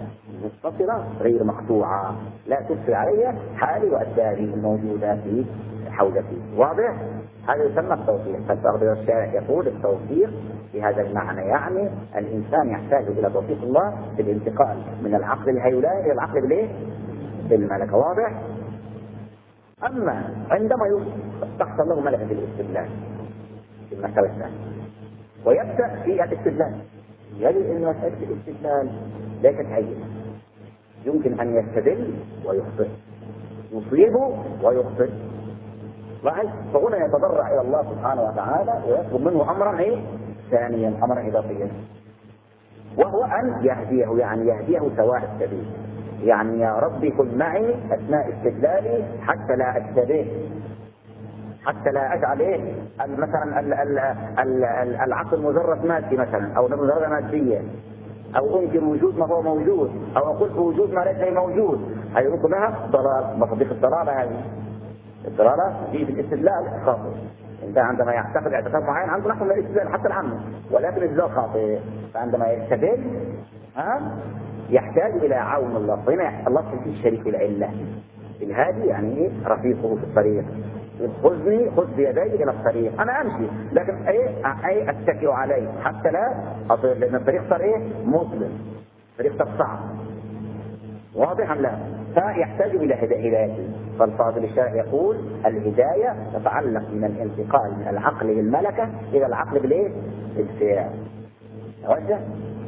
متصلة غير مقطوعة، لا تخفي علي حالي وأسبابي الموجودة في حوزتي. واضح؟ هذا يسمى التوفيق. فالتغذية الشارع يقول التوفيق بهذا المعنى، يعني الإنسان يحتاج إلى توفيق الله في الانتقال من العقل الهيولائي إلى العقل بالإيه؟ بالملكة. واضح؟ أما عندما تحصل له ملكة الاستدلال في المسألة الثانية ويبدأ في الاستدلال، يجد أن مسألة الاستدلال ليست هينة، يمكن أن يستدل ويخطئ، يصيب ويخطئ. لاحظ، فهنا يتضرع إلى الله سبحانه وتعالى ويطلب منه أمرا إيه؟ ثانيا، أمرا إضافيا، وهو أن يهديه، يعني يهديه سواء السبيل. يعني يا ربي كن معي أثناء استدلالي حتى لا أشتبه، حتى لا أجعل إيه مثلا العقل مجرد مادي مثلا، أو مجرد مادية، أو أنكر وجود ما هو موجود، أو أقول وجود ما ليس موجود. هذه كلها ضلال. مصادق الضلالة هذه، الضلالة دي في الاستدلال خاطئ. انت عندما يعتقد اعتقاد معين عنده نحو من الاستدلال حتى العام، ولكن الاستدلال خاطئ. فعندما يستدل ها يحتاج الى عون الله. هنا الله في الشريك العله الهادي، يعني ايه؟ رفيقه في الطريق. خذني خذ بيدي الى الطريق، انا امشي لكن ايه اي اتكئ عليه حتى لا اطير، لان الطريق صار ايه؟ مظلم، الطريق صار صعب. واضح ام لا؟ فيحتاج الى هدايته. فالفاضل الشارع يقول الهدايه تتعلق من الانتقال من العقل بالملكه الى العقل بالايه؟ بالفعل. توجه.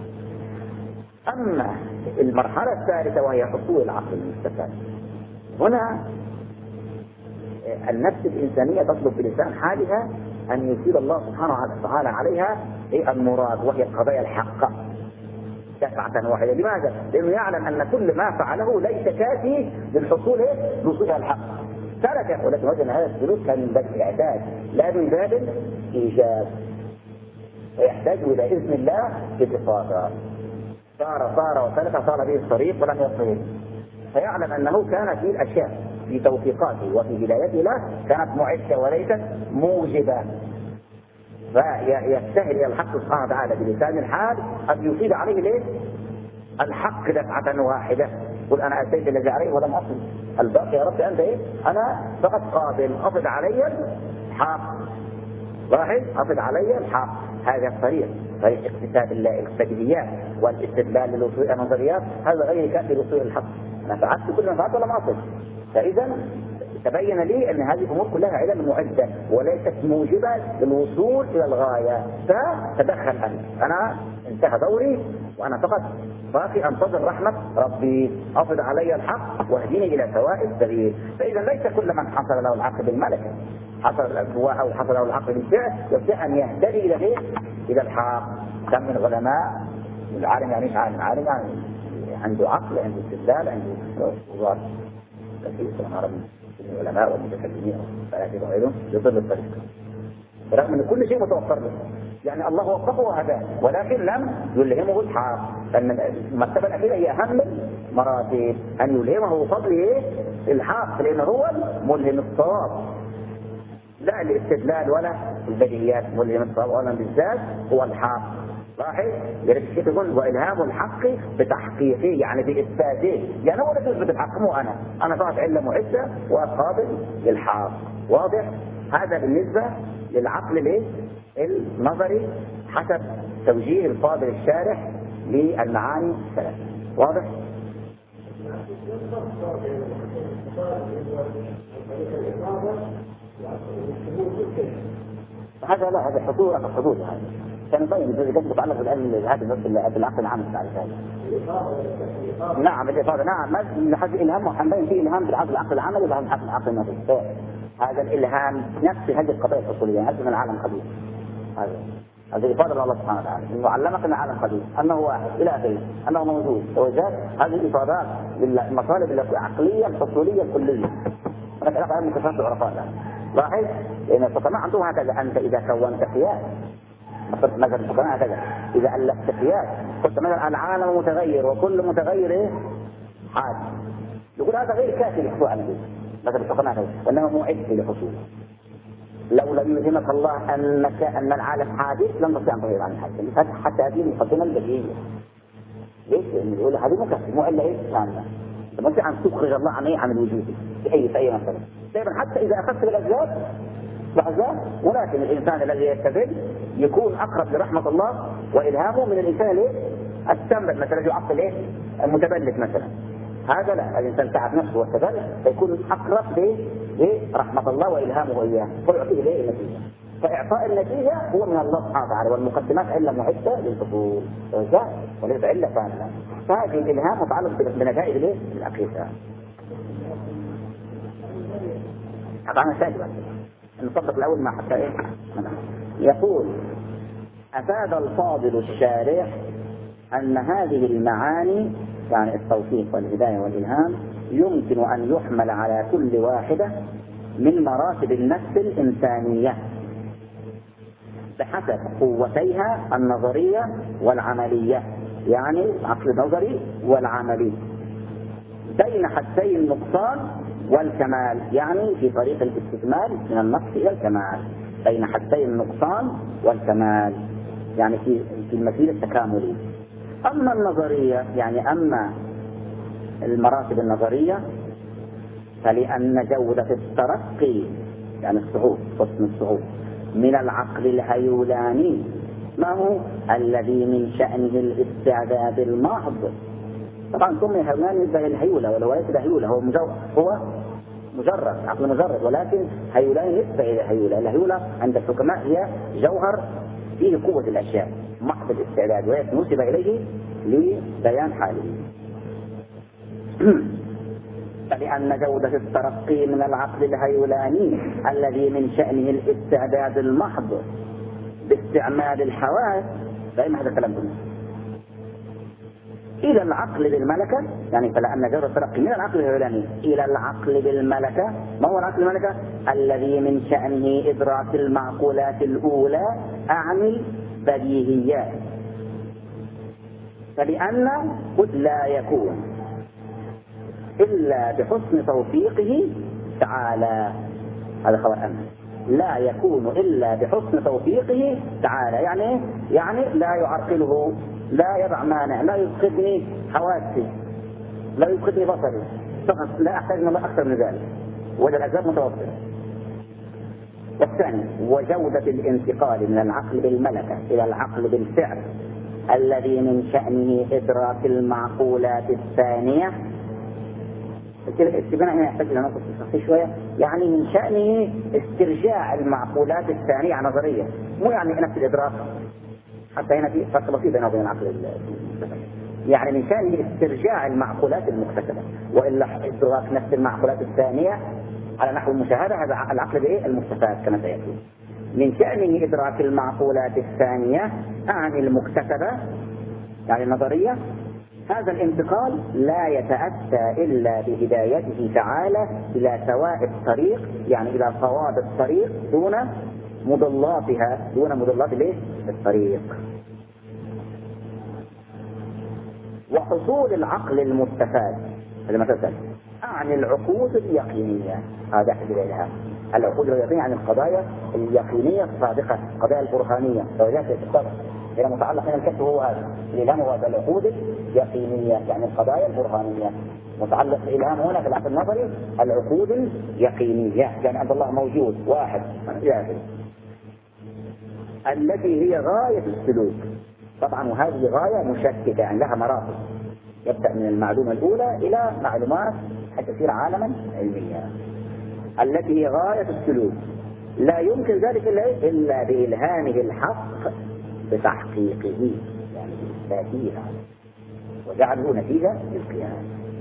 اما المرحله الثالثه وهي حصول العقل المستفاد، هنا النفس الانسانيه تطلب بلسان حالها ان يثير الله سبحانه وتعالى عليها ايه؟ المراد، وهي القضايا الحقه دفعة واحدة. لماذا؟ لأنه يعلم أن كل ما فعله ليس كافي للحصول لوصول الحق، ترك. ولكن وجد هذا السلوك كان من باب الإعداد لا من باب الإيجاب، ويحتاج إلى إذن الله باتفاقه. صار صار وسلك صار به الطريق ولم يصل، فيعلم أنه كان في الأشياء في توفيقاته وفي هدايته له كانت معدة وليست موجبة. فيستهل الى الحق سبحانه وتعالى بلسان الحال ان يفيد عليه ليه؟ الحق دفعة واحدة. قل انا اتيت الذي عليه ولم اصل الباقي يا رب انت ايه؟ انا فقط قابل، افض علي الحق. لاحظ، افض علي الحق. هذا الطريق، طريق اكتساب البديهيات والاستدلال للوصول الى النظريات، هذا غير كافي للوصول الى الحق. انا فعلت كل ما فعلت ولم اصل. فاذا تبين لي ان هذه الامور كلها علم معده وليست موجبه للوصول الى الغايه. فتدخل انت، انا انتهى دوري وانا فقط باقي انتظر رحمه ربي، افض علي الحق واهديني الى سواء السبيل. فاذا ليس كل من حصل له العقل بالملكه حصل او حصل له العقل بالفعل يستطيع ان يهتدي الى ايه؟ الى الحق. كم من علماء، العالم يعني ايش عالم؟ عالم يعني عنده عقل، عنده استدلال، عنده وزاره كثير من العرب العلماء والمتكلمين فلكن غيرهم يضل الطريق، برغم ان كل شيء متوفر له. يعني الله وفقه وهداه، ولكن لم يلهمه الحق. لان المرتبه الاخيره هي اهم مراتب، ان يلهمه فضل ايه؟ الحق، لانه هو ملهم الصواب، لا الاستدلال ولا البديهيات. ملهم الصواب ولا بالذات هو الحق. لاحظ، الشيخ يقول والهام الحق بتحقيقه، يعني باثباته. يعني هو الذي يثبت الحق مو انا، انا فقط علة معده وقابل للحق. واضح؟ هذا بالنسبه للعقل الايه؟ النظري حسب توجيه الفاضل الشارح للمعاني الثلاث. واضح؟ هذا لا، هذا حضور أو حضور هذا كان طيب إذا كنت تتعلق بالعلم هذا بالعقل العام بعد ذلك. نعم الإفاضة، نعم ما حد إلهام وحنبين فيه إلهام بالعقل العقل العملي وبعد العقل العقل النظري. هذا الإلهام نفس هذه القضايا الحصولية، نفس من العالم قديم. هذا هذه إفاضة الله سبحانه وتعالى إنه علمك من العالم قديم أنه واحد إلى آخره، أنه موجود. وجاء هذه إفاضات للمطالب العقلية الحصولية الكلية. أنا كلام عن مكتسبات العرفاء الآن. لاحظ، لأن الفقهاء عندهم هكذا. أنت إذا كونت قياس مثلا الفقهاء هكذا، إذا ألفت قياس قلت مثلا العالم متغير وكل متغير إيه؟ حادث، يقول هذا غير كافي للحصول على ذلك. مثلا الفقهاء هكذا، وإنما معد للحصول. لو لم يلهمك الله أنك أن العالم حادث لم تستطيع أن تغير عن الحادث. حتى هذه المقدمة البديهية. ليش؟ لأنه يقول هذه مكفي مو إلا إيش كاملة. ما في عن تخرج الله عن إيه عن الوجود في أي في أي مسألة. دائما حتى إذا أخذت بالأسباب لحظة، ولكن الإنسان الذي يستدل يكون أقرب لرحمة الله وإلهامه من الإنسان اللي التنبل مثلا يعقل إيه المتبلد مثلا. هذا لا، الإنسان تعب نفسه واستدل فيكون أقرب لرحمة الله وإلهامه إياه فيعطيه ليه النتيجة. فإعطاء النتيجة هو من الله سبحانه وتعالى، والمقدمات علة معدة للفضول وليس علة كاملة. فهذه الإلهام متعلق بنتائج ليه الأقيسة. طبعا ساجبا الفصل الأول ما حتى إيه يقول أفاد الفاضل الشارح أن هذه المعاني يعني التوفيق والهداية والإلهام يمكن أن يحمل على كل واحدة من مراتب النفس الإنسانية بحسب قوتيها النظرية والعملية، يعني العقل النظري والعملي بين حدي النقصان والكمال، يعني في طريق الاستكمال من النقص إلى الكمال، بين حدي النقصان والكمال يعني في في المسير التكاملي. أما النظرية يعني أما المراتب النظرية فلأن جودة الترقي يعني الصعود حسن الصعود من العقل الهيولاني ما هو الذي من شأنه الاستعداد المحض. طبعا ثم هيولاني يشبه الهيولة ولو ليس الهيولة هو مجرد هو مجرد عقل مجرد، ولكن هيولاني يشبه إلى الهيولة. الهيولة عند الحكماء هي جوهر فيه قوة الأشياء محض الاستعداد وينسب إليه لبيان حاله. فلأن جودة الترقي من العقل الهيولاني الذي من شأنه الاستعداد المحض باستعمال الحواس دائما هذا الكلام كله إلى العقل بالملكة، يعني فلأن جودة الترقي من العقل الهيولاني إلى العقل بالملكة. ما هو العقل بالملكة؟ الذي من شأنه إدراك المعقولات الأولى أعني بديهيات. فلأن قد لا يكون إلا بحسن توفيقه تعالى، هذا خبر أمر، لا يكون إلا بحسن توفيقه تعالى، يعني يعني لا يعرقله، لا يضع مانع، لا يفقدني حواسي، لا يفقدني بصري، فقط لا أحتاج من أكثر من ذلك، وجه الأسباب متوفرة. والثاني وجودة الانتقال من العقل بالملكة إلى العقل بالفعل الذي من شأنه إدراك المعقولات الثانية. السبناء هنا يحتاج إلى نقطة تفصيل شوية، يعني من شأنه استرجاع المعقولات الثانية نظرية، مو يعني نفس الإدراك، حتى هنا في فرق بسيط بينه وبين العقل المكتسب. يعني من شأنه استرجاع المعقولات المكتسبة، وإلا إدراك نفس المعقولات الثانية على نحو المشاهدة هذا العقل بإيه المستفاد كما سيأتي. من شأنه إدراك المعقولات الثانية أعني المكتسبة يعني النظرية. هذا الانتقال لا يتأتى إلا بهدايته تعالى إلى سواء الطريق، يعني إلى صواب الطريق دون مضلاتها، دون مضلات ليه الطريق. وحصول العقل المستفاد هذا مثلا أعني العقود اليقينية، هذا أحد إليها العقود اليقينية عن القضايا اليقينية الصادقة، القضايا البرهانية، وذلك الصدق إلى متعلق من الكتب هو هذا الإلهام، هو هذا العقود اليقينية يعني القضايا البرهانية. متعلق الإلهام هنا في العقل النظري العقود اليقينية، يعني أن الله موجود واحد جاهل التي هي غاية السلوك. طبعا وهذه غاية مشككة يعني لها مراتب، يبدأ من المعلومة الأولى إلى معلومات حتى تصير عالما علميا. التي هي غاية السلوك لا يمكن ذلك إلا بإلهامه الحق بتحقيقه يعني بإثباتها وجعله نتيجة للقيام.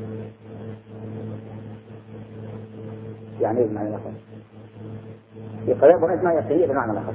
يعني ايه بمعنى الأخر؟ في قضايا برهانية اسمها يقينية بمعنى الأخر.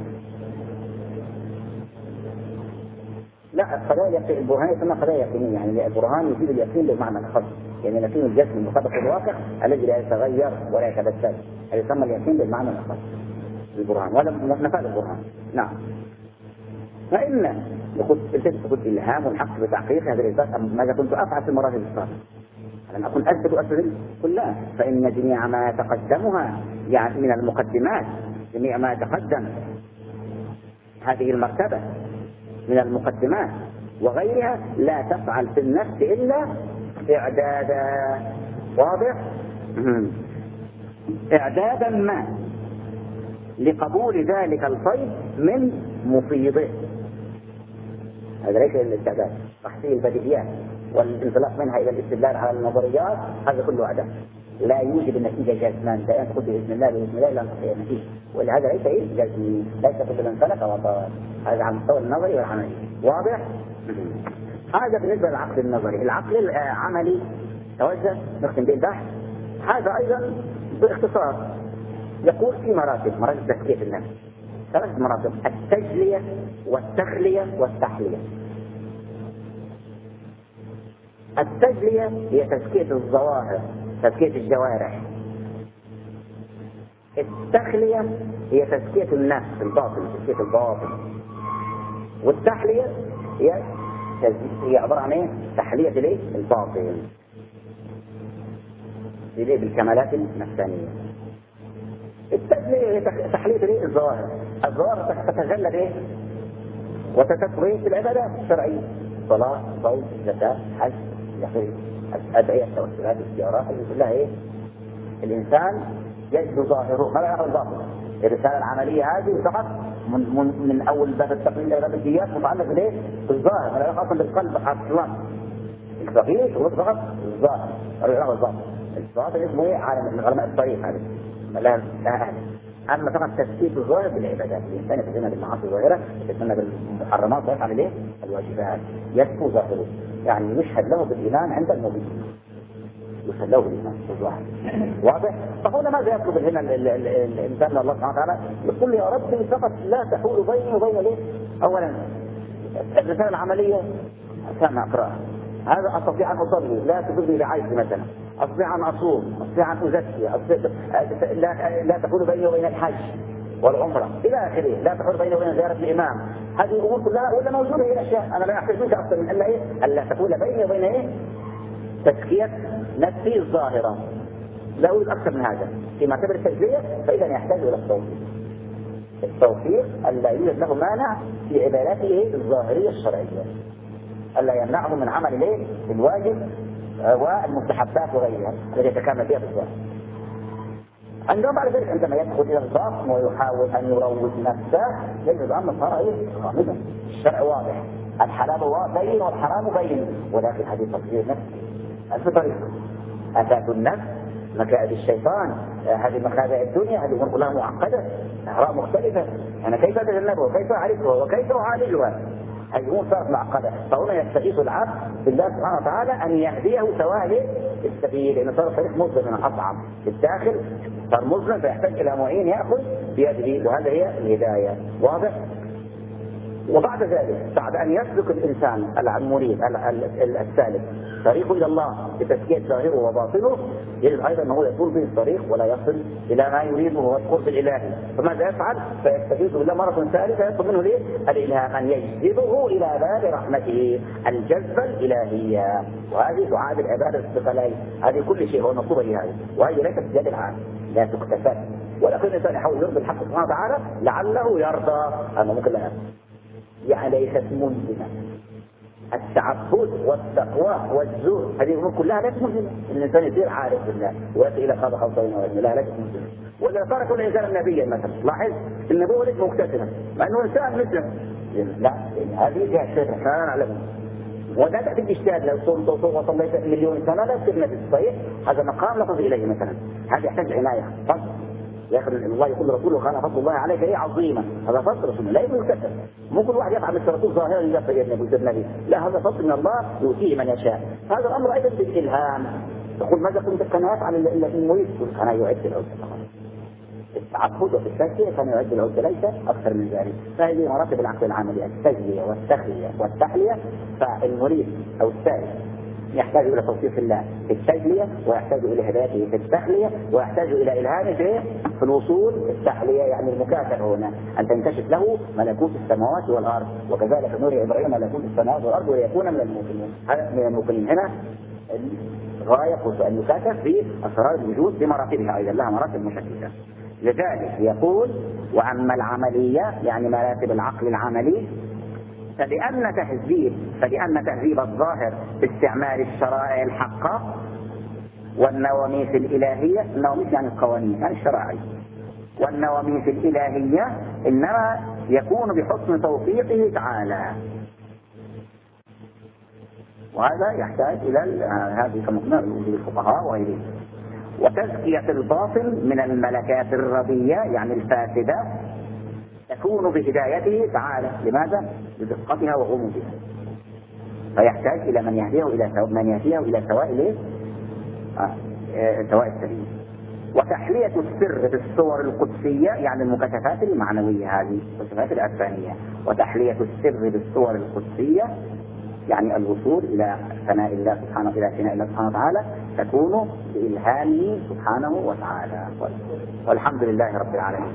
لا القضايا البرهانية اسمها قضايا يقينية، يعني البرهان يفيد اليقين بالمعنى الأخر، يعني اليقين الجسم المطابق للواقع الذي لا يتغير ولا يتبدل، هذا يسمى اليقين بالمعنى الأخر البرهان، وهذا نفاذ البرهان. نعم. فإن يقول قلت إلهام الحق بتحقيق هذا الإثبات ماذا كنت أفعل في المراحل السابقة لم أكن أثبت وأستدل كلها، فإن جميع ما يتقدمها يعني من المقدمات، جميع ما يتقدم هذه المرتبة من المقدمات وغيرها لا تفعل في النفس إلا إعدادا. واضح؟ إعدادا ما لقبول ذلك الفيض من مفيضه. هذا ليس الاستعداد، تحصيل البديهيات والانطلاق منها إلى الاستدلال على النظريات، هذا كله عدم، لا يوجد النتيجة جازما. دائما تقول بإذن الله بإذن الله لا نستطيع النتيجة، ولهذا ليس إيه جازمي، ليس كل من فلك وطار. هذا على المستوى النظري والعملي. واضح؟ هذا بالنسبة للعقل النظري. العقل العملي توجه نختم به البحث. هذا أيضا باختصار يقول في مراتب، مراتب تزكية النفس، ثلاث مراتب: التجلية والتخلية والتحلية. التجلية هي تزكية الظواهر، تزكية الجوارح. التخلية هي تزكية النفس، الباطن، تزكية الباطن. والتحلية هي هي عبارة عن ايه؟ تحلية الايه؟ الباطن بالايه؟ بالكمالات النفسانية. التجلية هي تحلية الايه؟ الظواهر. الظواهر تتجلى بايه؟ وتتكوين في العبادات الشرعية: صلاة، صوم، زكاة، حج، الأدعية، التوسلات، الزيارات، هذه كلها ايه؟ الإنسان يجد ظاهره، ما لا يرى الباطن. الرسالة العملية هذه فقط من, من, من أول باب التقليد إلى باب الديات متعلق بالايه؟ بالظاهر، ما لا يرى أصلا بالقلب أصلا. التقليد هو فقط الظاهر، ما يرى الباطن. الباطن اسمه ايه؟ عالم من علماء الطريق هذا، لا لا أهل. أما فقط تثبيت الظاهر بالعبادات، الإنسان يتجنب بالمعاصي الظاهرة، يتجنب بالمحرمات ويفعل الايه؟ الواجبات، يكفو ظاهره، يعني يشهد له بالإيمان عند المؤمنين، يشهد له بالإيمان بالظاهر. واضح؟ فهنا ماذا يطلب هنا الإنسان الله سبحانه وتعالى؟ يقول يا ربي فقط لا تحول بيني وبين ليه؟ أولا الرسالة العملية كما أقرأها، هذا أستطيع أن أصلي، لا تضرني بعيسي مثلا، أستطيع أن أصوم، أستطيع أن أزكي، أستطيع لا, لا تحول بيني وبين الحج والعمرة إلى آخره، لا تحول بيني وبين زيارة الإمام. هذه الأمور كلها ولا موجودة هي الأشياء، أنا لا أحتاج منك أكثر من ألا إيه؟ ألا تحول بيني وبين إيه؟ تزكية نفسي الظاهرة. لا أريد أكثر من هذا. في مرتبة التجلية فإذا يحتاج إلى التوفيق. التوفيق ألا يوجد له مانع في عباداته الظاهرية الشرعية، ألا يمنعه من عمل الايه؟ الواجب والمستحبات وغيرها التي يتكامل فيها بالظاهر. عندما بعد ذلك عندما يدخل إلى الباطن ويحاول أن يروج نفسه يجد أن صار إيه؟ غامضا. الشرع واضح، الحلال بين والحرام بين، ولكن هذه تطهير نفسي. الفطري أساس النفس، مكائد الشيطان، هذه مخادع الدنيا، هذه الأمور كلها معقدة، أهراء مختلفة. أنا كيف أتجنبها وكيف أعرفها وكيف أعالجها؟ هذه الأمور صارت معقدة. فهنا يستغيث العبد بالله سبحانه وتعالى أن يهديه سواء السبيل، لأن صار الطريق مظلم من أصعب في الداخل، صار مظلم فيحتاج إلى معين يأخذ بيده، وهذا هي الهداية. واضح؟ وبعد ذلك بعد أن يسلك الإنسان المريد السالك طريقه إلى الله بتزكية ظاهره وباطنه، يجب أيضا أنه يطول به الطريق ولا يصل إلى ما يريده وهو القرب الإلهي. فماذا يفعل؟ فيستفيد بالله مرة ثالثة، يطلب منه ليه؟ الإلهام، أن يجذبه إلى باب رحمته، الجذبة الإلهية. وهذه تعادل عبادة الثقلين، هذه كل شيء هو مطلوب لهذا، وهذه ليست بيد العالم، لا تكتسب. ولكن الإنسان يحاول يرضي الحق سبحانه وتعالى لعله يرضى، أما ممكن لا يرضى. يعني ليست ملزمة. التعبد والتقوى والزهد هذه الأمور كلها ليست ملزمة. الإنسان يصير عارف بالله ويأتي إلى قاضي خلطين وإذن لا ليست ملزمة. وإذا صار كل إنسان نبيا مثلا، لاحظ النبوة ليست مكتسبة مع أنه إنسان مثله، لا، هذه جهة الشيطان لا نعلمه. ولا تأتي باجتهاد، لو صمت وصوم وصليت مليون سنة لا تصير نبي صحيح، هذا مقام لا تصل إليه مثلا، هذا يحتاج عناية فضل. ياخذ الله يقول رسوله كان فضل الله عليك ايه عظيما، هذا فضل رسول لا يكتسب. مو كل واحد يفعل مثل الرسول ظاهرا يدفع يصير نبي، لا، هذا فضل من الله يؤتيه من يشاء. هذا الامر ايضا بالالهام. تقول ماذا كنت كان يفعل المريد؟ كان يعد العده فقط. التعبد وفي التزكية كان يعد العده ليس اكثر من ذلك. فهذه مراتب العقل العملي: التجلية والتخلية والتحلية. فالمريد او السائل يحتاج إلى توفيق الله في التجلية، ويحتاج إلى هدايته في التخلية، ويحتاج إلى إلهامه في الوصول. التحلية يعني المكافأة هنا، أن تنكشف له ملكوت السماوات والأرض، وكذلك نري إبراهيم ملكوت السماوات والأرض ويكون من الموقنين. هذا من الموقنين هنا غاية أن يكافئ في أسرار الوجود بمراتبها، أيضا لها مراتب مشكلة. لذلك يقول: وأما العملية يعني مراتب العقل العملي فلأن تهذيب فلأن تهذيب الظاهر باستعمال الشرائع الحقة والنواميس الإلهية، النواميس يعني القوانين يعني الشرائع، والنواميس الإلهية إنما يكون بحسن توفيقه تعالى، وهذا يحتاج إلى هذه كما قلنا الفقهاء وغيرهم. وتزكية الباطن من الملكات الردية يعني الفاسدة تكون بهدايته تعالى. لماذا؟ لدقتها وغموضها، فيحتاج إلى من يهديه إلى من يهديه إلى سواء آه. سواء السبيل. وتحلية السر بالصور القدسية يعني المكاشفات المعنوية، هذه المكاشفات العرفانية. وتحلية السر بالصور القدسية يعني الوصول إلى ثناء الله سبحانه إلى ثناء الله سبحانه وتعالى تكون بإلهامه سبحانه وتعالى. والحمد لله رب العالمين.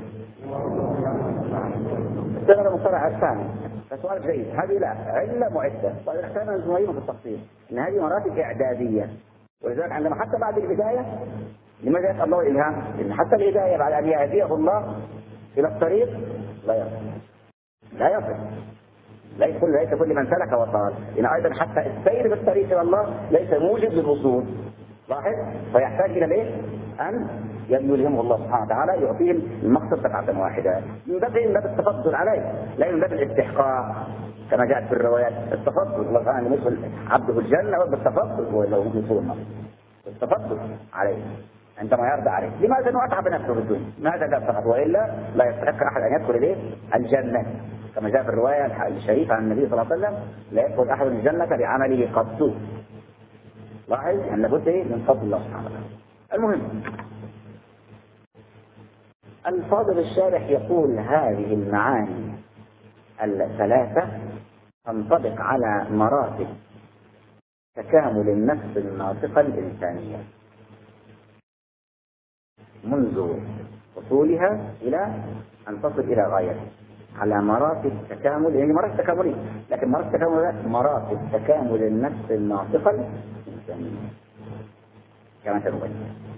السنة المصطلح الثاني فسؤال جيد. هذه لا علة معدة ونحتاج أن نبينه في التفصيل إن هذه مراتب إعدادية، ولذلك عندما حتى بعد البداية لماذا يسأل الله الإلهام؟ لأن حتى الهداية بعد أن يهديه الله إلى الطريق لا يصل لا يصل ليس كل ليس كل من سلك وصال. إن أيضا حتى السير بالطريق إلى الله ليس موجب للوصول. لاحظ فيحتاج إلى إيه؟ أن يلهمه الله سبحانه وتعالى يعطيه المقصد قطعة واحدة من باب من باب التفضل عليه، لا من باب الاستحقاق كما جاءت في الروايات. التفضل الله تعالى يدخل عبده الجنة بالتفضل ولو يدخل النار التفضل عليه عندما يرضى عليه. لماذا انه اتعب نفسه في الدنيا؟ ماذا لا فقط والا لا يستحق احد ان يدخل اليه الجنه كما جاء في الروايه الشريفه عن النبي صلى الله عليه وسلم لا يدخل احد الجنه بعمله قط. لاحظ ان لابد من فضل الله سبحانه وتعالى. المهم الفاضل الشارح يقول هذه المعاني الثلاثه تنطبق على مراتب تكامل النفس الناطقه الانسانيه منذ وصولها إلى أن تصل إلى غايتها على مراتب تكامل، يعني مراتب تكاملية، لكن مراتب تكامل مراتب تكامل النفس الناطقة الإنسانية كما سنبين.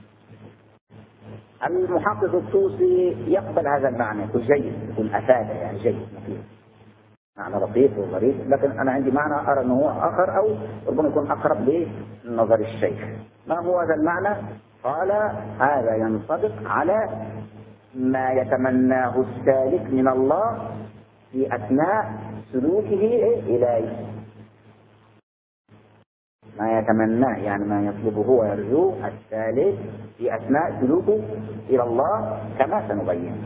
المحقق الطوسي يقبل هذا المعنى، يقول جيد، يقول أفاد يعني جيد مفيد، معنى لطيف وظريف، لكن أنا عندي معنى أرى أنه هو آخر أو ربما يكون أقرب لنظر الشيخ. ما هو هذا المعنى؟ قال هذا ينطبق على ما يتمناه السالك من الله في أثناء سلوكه إليه. ما يتمناه يعني ما يطلبه ويرجوه السالك في أثناء سلوكه إلى الله كما سنبين.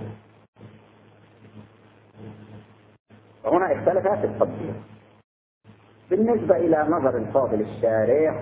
وهنا اختلف في التطبيق. بالنسبة إلى نظر الفاضل الشارح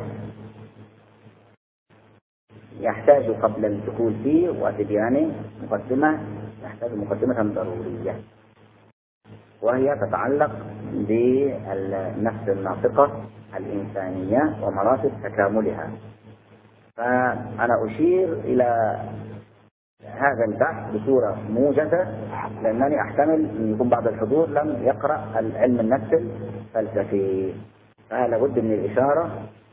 يحتاج قبل الدخول فيه وتبيانه مقدمة، يحتاج مقدمة ضرورية وهي تتعلق بالنفس الناطقة الإنسانية ومراتب تكاملها. فأنا أشير إلى هذا البحث بصورة موجزة لأنني أحتمل أن يكون بعض الحضور لم يقرأ العلم النفس الفلسفي، فلا بد من الإشارة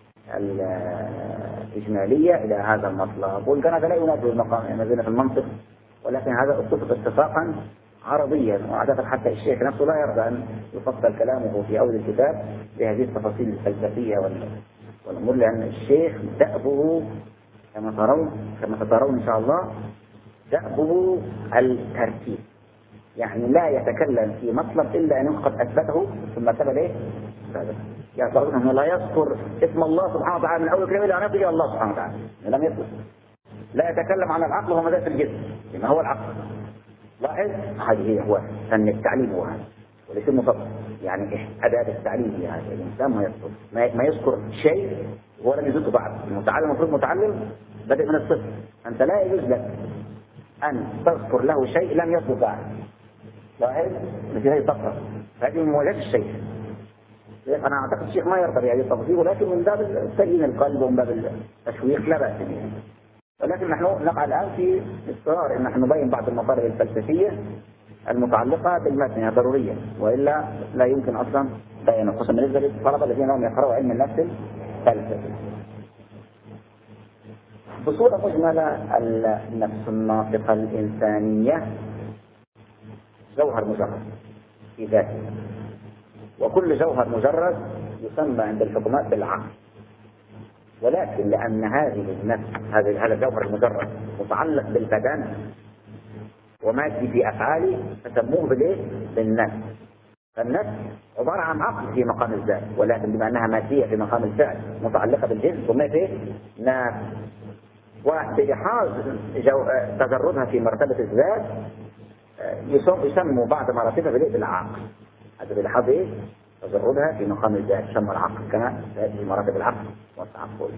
الإجمالية إلى هذا المطلب. وإن كان هذا لا ينادي المقام في المنطق، ولكن هذا اتفق اتفاقا عرضيا، وعادة حتى الشيخ نفسه لا يرضى أن يفصل كلامه في أول الكتاب بهذه التفاصيل الفلسفية والأمور، لأن الشيخ دأبه كما ترون كما ترون إن شاء الله دأبه الترتيب، يعني لا يتكلم في مطلب إلا أن قد أثبته ثم ثبت إيه؟ يعني تقول أنه لا يذكر اسم الله سبحانه وتعالى من أول كلمة إلى أن يصل إلى الله سبحانه وتعالى، لم يذكر. لا يتكلم عن العقل وهو مدى الجسم لما هو العقل. لاحظ هذه هو فن التعليم، هو هذا وليس مفصل، يعني أداة التعليم هي هذا. الإنسان ما يذكر ما يذكر شيء ولم يذكر بعد. المتعلم المفروض متعلم بدأ من الصفر، أنت لا يجوز لك أن تذكر له شيء لم يذكر بعد. لاحظ مثل هذه الفقرة، هذه من مواجهة الشيخ. أنا أعتقد الشيخ ما يرضى بهذه التفاصيل، ولكن من باب تليين القلب ومن باب التشويق لا بأس به. ولكن نحن نقع الآن في إصرار أن نحن نبين بعض المطالب الفلسفية المتعلقة بالمتن ضرورية، وإلا لا يمكن أصلا بيانه، خصوصا بالنسبة للطلبة الذين لهم يقرأوا علم النفس الفلسفي. بصورة مجملة النفس الناطقة الإنسانية جوهر مجرد في ذاته، وكل جوهر مجرد يسمى عند الحكماء بالعقل، ولكن لأن هذه النفس هذا هذا الجوهر المجرد متعلق بالبدن ومادي في أفعاله فسموه بالإيه؟ بالنفس. فالنفس عبارة عن عقل في مقام الذات، ولكن بما أنها مادية في مقام الفعل متعلقة بالجسم سميت إيه؟ نفس. وبلحاظ تجردها في مرتبة الذات يسموا بعض مراتبها بالإيه؟ بالعقل. هذا بلحاظ إيه؟ تجردها في مقام الذات يسمى العقل، كما في مراتب العقل والتعقل.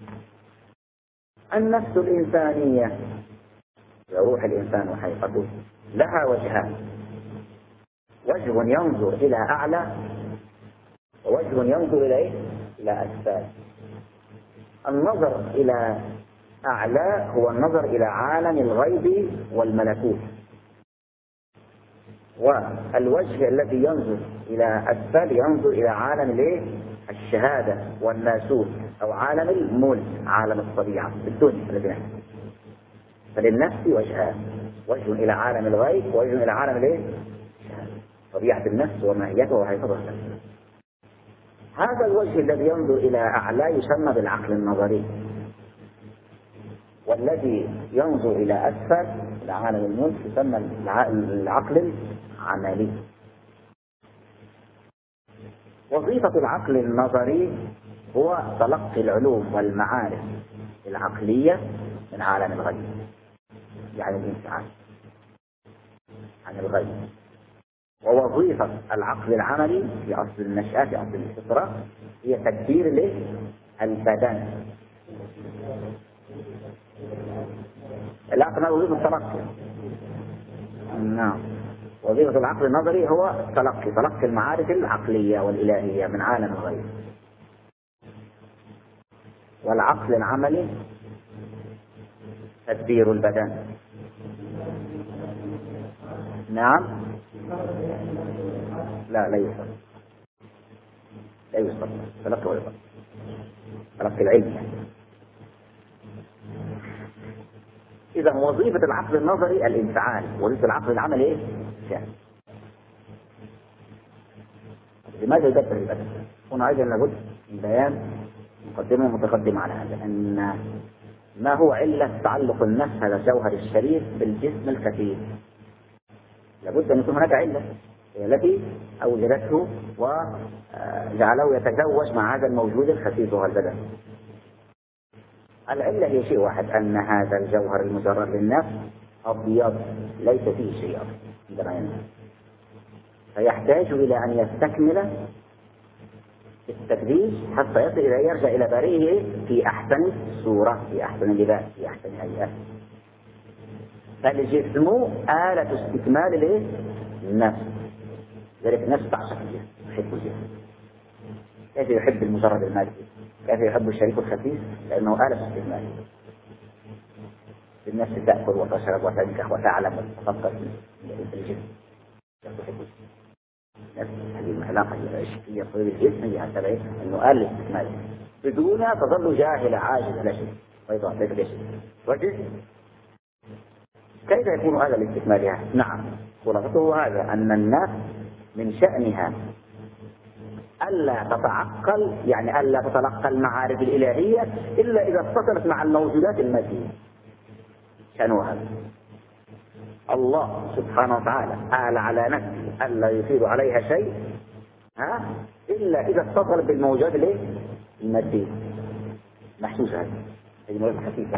النفس الإنسانية روح الإنسان وحقيقته لها وجهان، وجه ينظر إلى أعلى ووجه ينظر إلى إيه؟ إلى أسفل. النظر إلى أعلى هو النظر إلى عالم الغيب والملكوت، والوجه الذي ينظر إلى أسفل ينظر إلى عالم الإيه؟ الشهادة والناسوت أو عالم الملك، عالم الطبيعة الدنيا الذي نحن. فللنفس وجهان، وجه إلى عالم الغيب ووجه إلى عالم الإيه؟ طبيعة النفس وماهيتها وحقيقتها. هذا الوجه الذي ينظر إلى أعلى يسمى بالعقل النظري، والذي ينظر إلى أسفل إلى عالم الملك يسمى العقل العملي. وظيفة العقل النظري هو تلقي العلوم والمعارف العقلية من عالم الغيب، يعني الانفعال عن الغيب. ووظيفة العقل العملي في أصل النشأة في أصل الفطرة هي تدبير البدن. العقل وظيفة التلقي. نعم، وظيفة العقل النظري هو تلقي تلقي المعارف العقلية والإلهية من عالم الغيب. والعقل العملي تدبير البدن. نعم، لا لا يوصل لا يوصل تلقي ويوصل تلقي العلم. إذا وظيفة العقل النظري الانفعال، وظيفة العقل العملي إيه؟ شان. لماذا يدبر البدن؟ هنا أيضا لابد من بيان مقدمة متقدمة على هذا، أن ما هو علة تعلق النفس هذا الجوهر الشريف بالجسم الخفيف؟ لابد أن يكون هناك علة هي التي أوجدته وجعله يتزوج مع هذا الموجود الخفيف وهو البدن. العلة هي شيء واحد، أن هذا الجوهر المجرد للنفس أبيض ليس فيه شيء أبيض عندما ينزل، فيحتاج إلى أن يستكمل التكديس حتى يصل إلى يرجع إلى بريه في أحسن صورة، في أحسن لباس، في أحسن هيئة. فالجسم آلة استكمال الايه؟ النفس. ذلك النفس تعشق الجسم، تحب الجسم. كيف يحب المجرد المادي؟ كيف يحب الشريك الخفيف؟ لأنه آلة استكمال. النفس تأكل وتشرب وتنكح وتعلم وتفكر في الجسم. تحب الجسم. نفس هذه العلاقة العشقية طويل الجسم هي هكذا أنه آلة استكمال. بدونها تظل جاهلة عاجزة لا شيء. بيضاء ليس بشيء. وجد كيف يكون هذا لاستكمالها؟ نعم، خلاصته هذا أن النفس من شأنها ألا تتعقل، يعني ألا تتلقى المعارف الإلهية إلا إذا اتصلت مع الموجودات المادية. شأنه هذا. الله سبحانه وتعالى آل على نفسه ألا يفيد عليها شيء ها إلا إذا اتصلت بالموجودات المادية. محسوسة هذه الموجودات الخفيفة.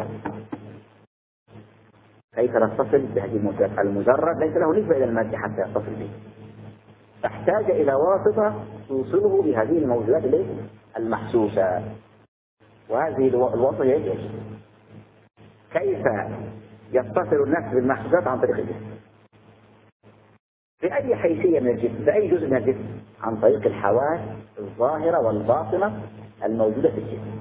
كيف نتصل بهذه الموجودات؟ المجرد ليس له نسبة إلى المادة حتى يتصل به، تحتاج إلى واسطة توصله بهذه الموجودات المحسوسة. وهذه الواسطة هي ايش؟ كيف يتصل النفس بالمحسوسات؟ عن طريق الجسم. في أي حيثية من الجسم؟ في أي جزء من الجسم؟ عن طريق الحواس الظاهرة والباطنة الموجودة في الجسم.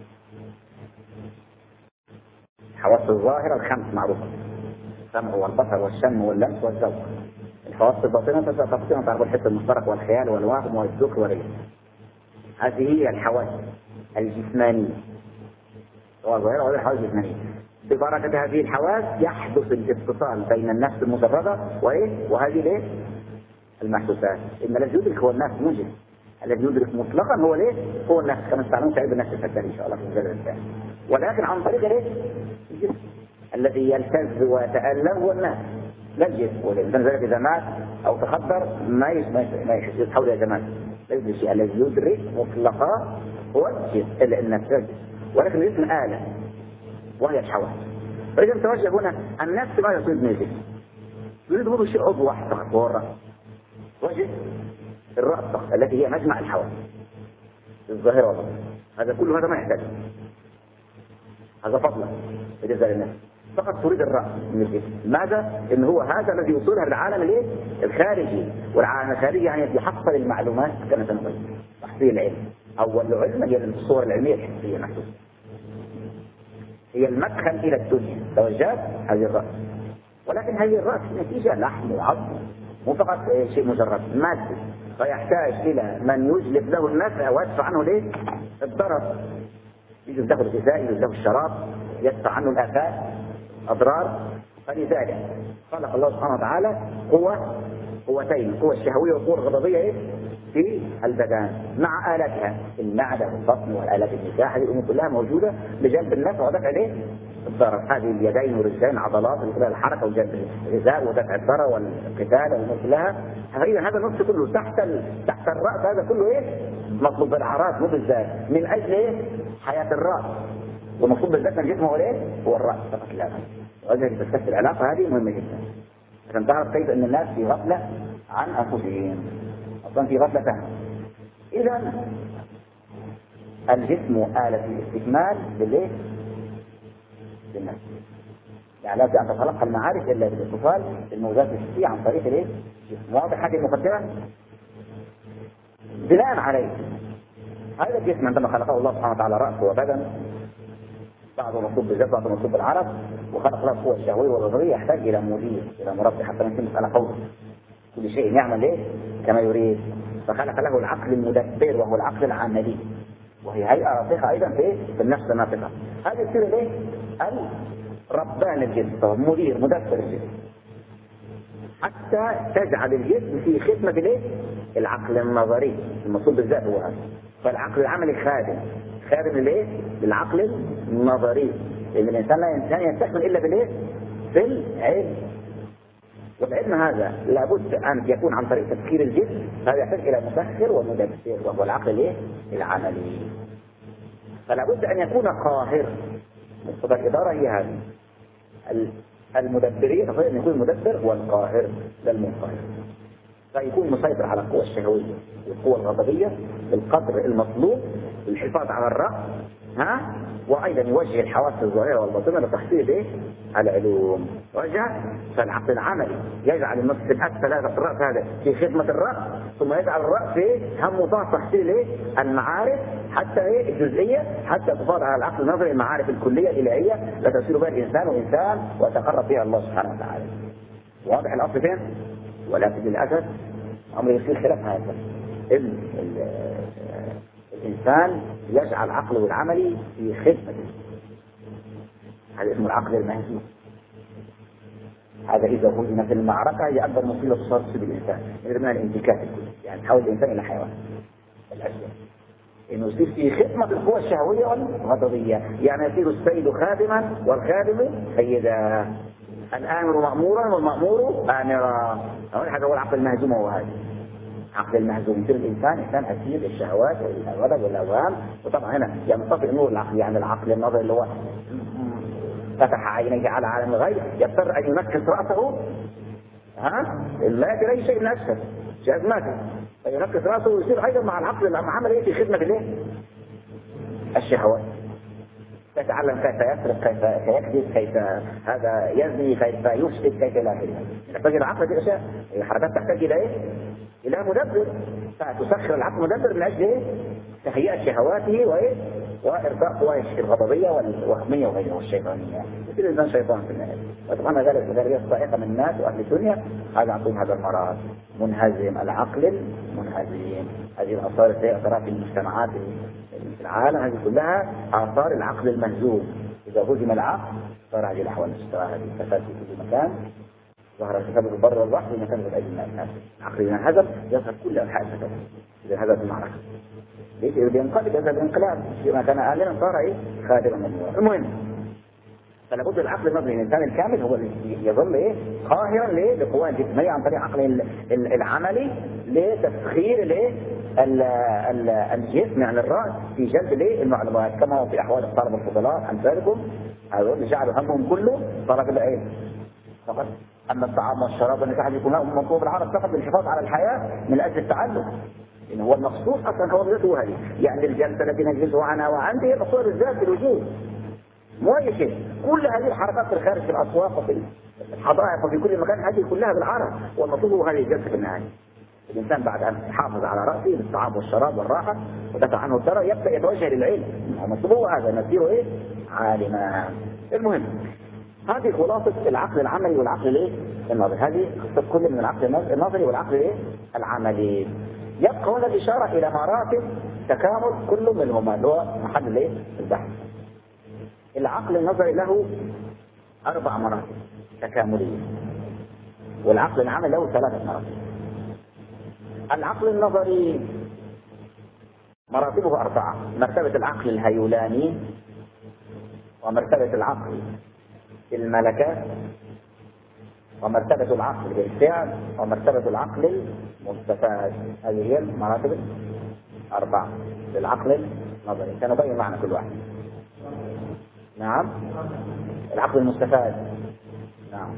الحواس الظاهرة الخمس معروفة: السمع والبصر والشم واللمس والذوق. الحواس الباطنة تستطيع تعرف الحس المشترك والخيال والوهم والذكر والريح. هذه هي الحواس الجسمانية، والظاهرة وهي الحواس الجسمانية. ببركة هذه الحواس يحدث الاتصال بين النفس المجردة وإيه؟ وهذه الإيه؟ المحسوسات. إن الذي يدرك هو النفس موجب، الذي يدرك مطلقا هو ليه؟ هو النفس، كما استعلمت عليه بالنفس الفتاة إن شاء الله في المجال الثاني. ولكن عن طريق ليه؟ الجسم الذي يلتز ويتألم هو النفس لا الجسم. والإنسان ذلك إذا مات أو تخدر ما ما يتحول إلى جمال، لا يدرك شيء. الذي يدرك مطلقا هو الجسم النفس، ولكن الجسم آلة وهي الحواس. فإذا نتوجه هنا النفس ما يصيب من الجسم، يريد هو شيء عضو واحد فقط وهو الرأس، وجه الرأس فقط التي هي مجمع الحواس الظاهرة والباطنة. هذا كله هذا ما يحتاج، هذا فضلا بالنسبة للنفس، فقط تريد الرأس من الجسم. ماذا؟ إن هو هذا الذي يوصلها للعالم الايه؟ الخارجي. والعالم الخارجي يعني يحصل المعلومات كما سنقول تحصيل العلم. أول العلم هي الصور العلمية الحسية محسوسة، هي المدخل إلى الدنيا. توجهت هذه الرأس، ولكن هذه الرأس نتيجة لحم وعظم، مو فقط شيء مجرد مادي، فيحتاج إلى من يجلب له النفع ويدفع عنه ليه؟ الضرر. يجب له الغذاء، يجب له الشراب، يدفع عنه الآفات أضرار. فلذلك خلق الله سبحانه وتعالى قوة قوتين، القوة الشهوية والقوة الغضبية إيه؟ في البدن مع آلاتها، المعدة والبطن والآلات النساء. هذه الأمور كلها موجودة لجلب النفع ودفع ليه؟ الضرر. هذه اليدين والرجلين عضلات لها الحركة وجلب الغذاء ودفع الضرر والقتال والأمور كلها. فإذا هذا النص كله تحت ال... تحت الرأس، هذا كله إيه؟ مطلوب بالأعراض مو بالذات، من أجل إيه؟ حياة الرأس. ومطلوب بالذات من الجسم هو إيه؟ هو الرأس فقط لا غير. وأجل تستفسر العلاقة هذه مهمة جدا عشان تعرف كيف أن الناس في غفلة عن أنفسهم، أصلا في غفلة فهم. إذا الجسم آلة الاستكمال بالإيه؟ بالنفس. يعني لا أن تتلقى المعارف إلا بالاتصال بالموجات الحسية عن طريق الإيه؟ واضح هذه المقدمة؟ بناء عليه هذا الجسم عندما خلقه الله سبحانه وتعالى رأس وبدن، بعضه مطلوب بالذات بعضه مطلوب بالعرض، وخلق له القوة الشهوية والغضبية، يحتاج إلى مدير إلى مربي حتى يمكن مسألة قوة كل شيء يعمل إيه؟ كما يريد. فخلق له العقل المدبر وهو العقل العملي، وهي هيئة راسخة أيضا في في النفس الناطقة. هذا يصير إيه؟ الربان الجسم، مدير مدبر الجسم، حتى تجعل الجسم في خدمة الإيه؟ العقل النظري المطلوب بالذات هو هذا. فالعقل العملي خادم خادم للإيه؟ للعقل النظري، لأن الإنسان لا إنسان يستكمل إلا بالإيه؟ بالعلم. والعلم هذا لابد أن يكون عن طريق تفكير الجسم، هذا يحتاج إلى مسخر ومدبر وهو العقل الإيه؟ العملي. فلابد أن يكون قاهر. مقتضى الإدارة هي هذه المدبرين، فقط أن يكون المدبر والقاهر للمنقهر، فيكون مسيطر على القوة الشهوية والقوة الغضبية بالقدر المطلوب للحفاظ على الرأس، ها؟ وأيضا يوجه الحواس الظاهرة والباطنة لتحصيل إيه؟ العلوم. وجه فالعقل العملي يجعل النص الأسفل هذا في الرأس هذا في خدمة الرأس، ثم يجعل الرأس إيه؟ هم وضع تحصيل إيه؟ المعارف حتى إيه؟ الجزئية، حتى تفاضل على العقل النظري المعارف الكلية الإلهية لا تصير بها الإنسان وإنسان ويتقرب بها الله سبحانه وتعالى. واضح الأصل فين؟ ولكن للأسف أمر يصير خلاف هذا. ال الإنسان يجعل عقله العملي في خدمته، هذا اسمه العقل المهزوم. هذا إذا هزم في المعركة هي أكبر مصيبة تصيب الإنسان من الانتكاس الكلي، يعني تحول الإنسان إلى حيوان الأشياء، إنه يصير في خدمة القوى الشهوية والغضبية، يعني يصير السيد خادما والخادم سيدا، الآمر مأمورا والمأمور آمرا. هذا هو العقل المهزوم. هو هذا عقل المهزوم، يصير الإنسان إنسان أسير للشهوات والغضب والأوهام. وطبعا هنا ينطفئ نور العقل، يعني العقل النظري اللي هو فتح عينيه على عالم الغيب يضطر أن ينكس رأسه، ها؟ لا يدري أي شيء من أسفل شيء أزماته، فينكس رأسه ويصير أيضا مع العقل العمل إيه؟ في خدمة الإيه؟ الشهوات. يتعلم كيف يسرق، كيف يكذب، كيف هذا يزني، كيف يفسد، كيف لا غيره. يحتاج العقل دي أشياء، الحركات تحتاج إلى إيه؟ إلى مدبر. فتسخر العقل مدبر من أجل إيه؟ تهيئة شهواته وإيه؟ وإرضاء قواه الغضبية والوهمية وغيرها والشيطانية. يصير الإنسان شيطان في النهاية. وطبعا ذلك الغالبية الصائقة من الناس وأهل الدنيا هذا عندهم هذا المرض، منهزم، العقل المنهزم. هذه الآثار التي ترى في المجتمعات في العالم هذه كلها آثار العقل المهزوم. إذا هزم العقل صار هذه الأحوال، هذه الفساد في كل مكان، ظهر الفساد في البر والبحر بما كسبت أيدي الناس. العقل إذا انهزم يظهر كل أنحاء الفساد إذا انهزم المعركة. ليش؟ إذا بينقلب هذا الانقلاب فيما كان آمنا صار إيه؟ خادما من المهم. فلا بد العقل النظري الإنسان الكامل هو اللي يظل إيه؟ قاهرا ليه؟ لقواه الجسمية عن طريق عقله العملي لتسخير ليه؟ الجسم يعني الرأس في جلب ليه؟ المعلومات كما هو في أحوال الطلبة الفضلاء أمثالكم هذول اللي جعلوا همهم كله طلب العلم فقط. أما الطعام والشراب والنكاح يكون لهم مطلوب العرب فقط للحفاظ على الحياة من أجل التعلم. إن هو المقصود أصلا هو ذاته هذه يعني الجلسة التي نجلسها عنها وعنده هي مقصود الذات في الوجود. مو أي شيء. كل هذه الحركات في الخارج في الأسواق وفي الحدائق وفي كل مكان هذه كلها بالعرب والمطلوب هو هذه الجلسة في النهاية. الإنسان بعد أن يحافظ على رأسه بالطعام والشراب والراحة ودفع عنه الضرر يبدأ يتوجه للعلم. هو مطلوب هذا نسيره إيه؟ عالما. المهم هذه خلاصة العقل العملي والعقل الايه؟ النظري. هذه قصة كل من العقل النظري والعقل الايه؟ العملي. يبقى هنا الإشارة إلى مراتب تكامل كل منهما اللي هو محل الايه؟ البحث. العقل النظري له أربع مراتب تكاملية والعقل العملي له ثلاثة مراتب. العقل النظري مراتبه أربعة: مرتبة العقل الهيولاني ومرتبة العقل الملكة ومرتبة العقل بالفعل ومرتبة العقل المستفاد. هذه هي المراتب أربعة للعقل النظري. سنبين معنى كل واحد. نعم. العقل المستفاد. نعم.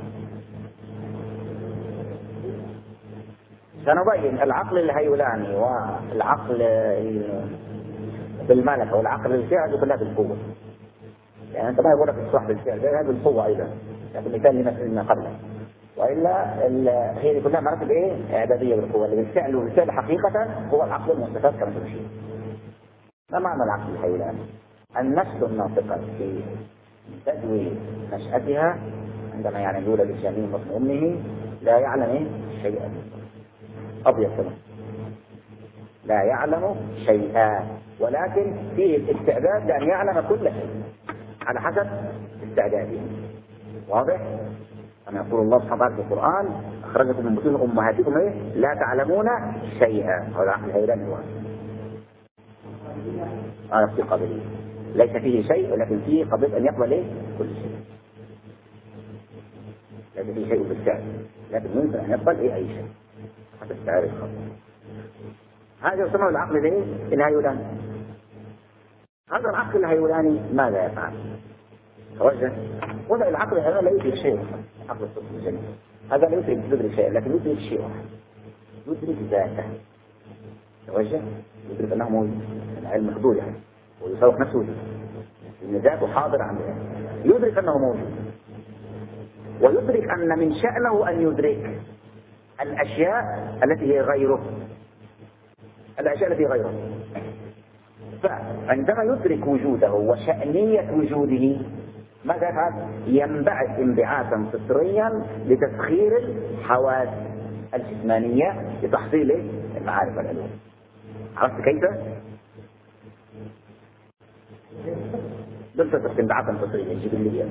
سنبين العقل الهيولاني والعقل بالملكة والعقل الفعل كلها بالقوة. يعني أنت ما يقول لك الصح بالفعل هذا بالقوة أيضا يعني مثال لما قبله. وإلا هي كلها مراتب إيه؟ إعدادية بالقوة. اللي بالفعل والفعل حقيقة هو العقل المستفاد كما تشير. ما معنى العقل الهيولاني؟ النفس الناطقة في بدو نشأتها عندما يعني يولد الجنين بطن أمه لا يعلم إيه؟ شيئا. أبيض كمان لا يعلم شيئا ولكن فيه الاستعداد لأن يعلم كل شيء على حسب استعداده. واضح؟ أنا يقول الله سبحانه وتعالى في القرآن أخرجكم من بطون أمهاتكم إيه؟ لا تعلمون شيئا. هذا العقل الهيولاني هو آه في قابلية ليس فيه شيء ولكن فيه قابلية أن يقبل إيه؟ كل شيء. ليس فيه شيء بالفعل لكن ممكن أن يقبل إيه أي شيء حتى تعرف. هذا يسمى العقل الإيه؟ الهيولاني. هذا العقل الهيولاني ماذا يفعل؟ توجه وضع العقل هذا لا يدرك شيء. عقل الصدق الجميل هذا لا يدرك يدرك شيء لكن يدرك شيء واحد يدرك ذاته. توجه يدرك أنه موجود العلم محدود يعني ويصرف نفسه وجود إن ذاته حاضر عنده يدرك أنه موجود ويدرك أن من شأنه أن يدرك الأشياء التي هي غيره الأشياء التي غيره. فعندما يدرك وجوده وشأنية وجوده ماذا يفعل؟ ينبعث انبعاثا فطريا لتسخير الحواس الجسمانية لتحصيل المعارف والعلوم. عرفت كيف؟ بالفطرة انبعاثا فطريا جبليا.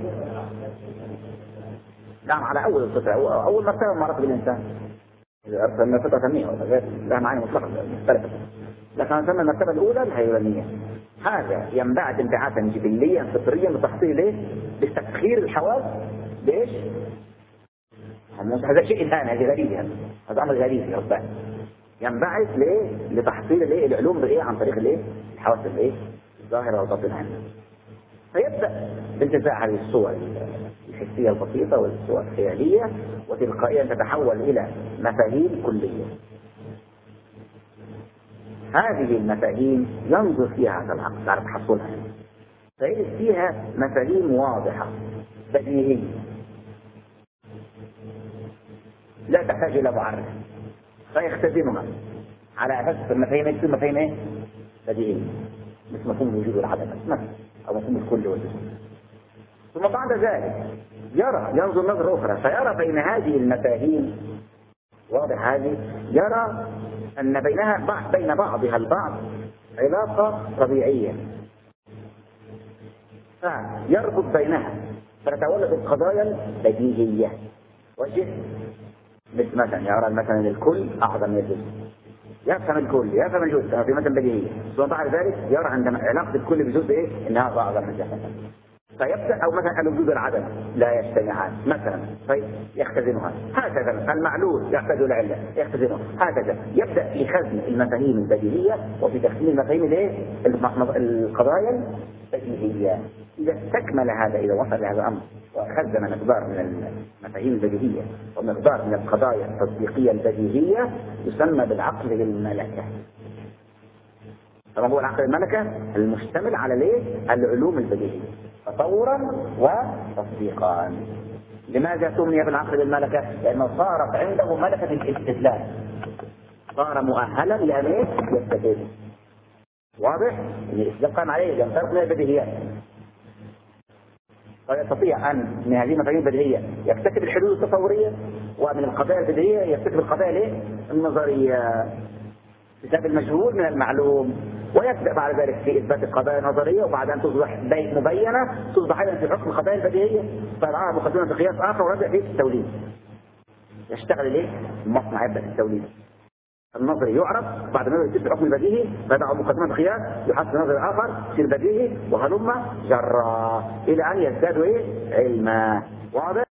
نعم على أول الفطرة أول مرتبة من مراتب الإنسان. إذا أرسلنا فطرة ثانية لها معاني مطلقة مختلفة لكن نسمى المرتبة الأولى الهيولانية. هذا ينبعث انبعاثا جبليا فطريا لتحصيل ايه؟ لتسخير الحواس بايش؟ هذا شيء الآن هذه غريبة هذا أمر غريب يا ربان. ينبعث ليه؟ لتحصيل الايه؟ العلوم بايه؟ عن طريق الايه؟ الحواس الايه؟ الظاهرة والباطنة عنها. فيبدأ بانتزاع هذه الصور الحسية البسيطة والصور الخيالية وتلقائيا تتحول إلى مفاهيم كلية. هذه المفاهيم ينظر فيها هذا العقل بعد تحصلها فيجد فيها مفاهيم واضحة بديهية لا تحتاج إلى معرف فيختزنها على أساس المفاهيم يكون مفاهيم إيه؟ بديهية مثل مفهوم الوجود والعدم مثلا أو مفهوم الكل والجزء. ثم بعد ذلك يرى ينظر نظرة أخرى فيرى بين هذه المفاهيم واضح هذه يرى أن بينها بين بعضها البعض علاقة طبيعية فيربط بينها فتتولد القضايا البديهية وجه مثل مثلا يرى مثلا الكل أعظم من الجزء، يفهم الكل يفهم الجزء في مثل بديهية، ثم بعد ذلك يرى عندما علاقة الكل بجزء إيه؟ إنها أعظم من الجزء، فيبدأ أو مثلا الوجود والعدم لا يجتمعان مثلا فيختزنها، هكذا المعلول يحتاج إلى علة يختزنها، هكذا يبدأ في خزن المفاهيم البديهية وفي تخزين المفاهيم الايه؟ القضايا البديهية. إذا استكمل هذا، إذا وصل لهذا الأمر وخزن مقدار من المفاهيم البديهية ومقدار من القضايا التصديقية البديهية، يسمى بالعقل الملكة. طبعا هو العقل الملكة المشتمل على ليه؟ العلوم البديهية تطورا وتصديقا. لماذا سمي بالعقل الملكة؟ لأنه صارت عنده ملكة الاستدلال، صار مؤهلا لأن يستدل. واضح؟ يعني الاستدلال قام عليه ينطلق من البديهيات، فيستطيع أن من هذه المفاهيم البديهية يكتسب الحلول التصورية، ومن القضايا البديهية يكتسب القضايا النظرية بسبب المجهول من المعلوم، ويبدأ بعد ذلك في إثبات القضايا النظرية، وبعد أن تصبح مبينة تصبح أيضا في حكم القضايا البديهية، فيضعها مقدمة في قياس آخر ويبدأ في التوليد. يشتغل ليه؟ المصنع يبدأ في التوليد. النظري يعرف بعد ما يصير في حكم البديهي فيضع مقدمة في قياس يحصل نظري آخر يصير بديهي وهلم جرا إلى أن يزداد إيه؟ علما. واضح؟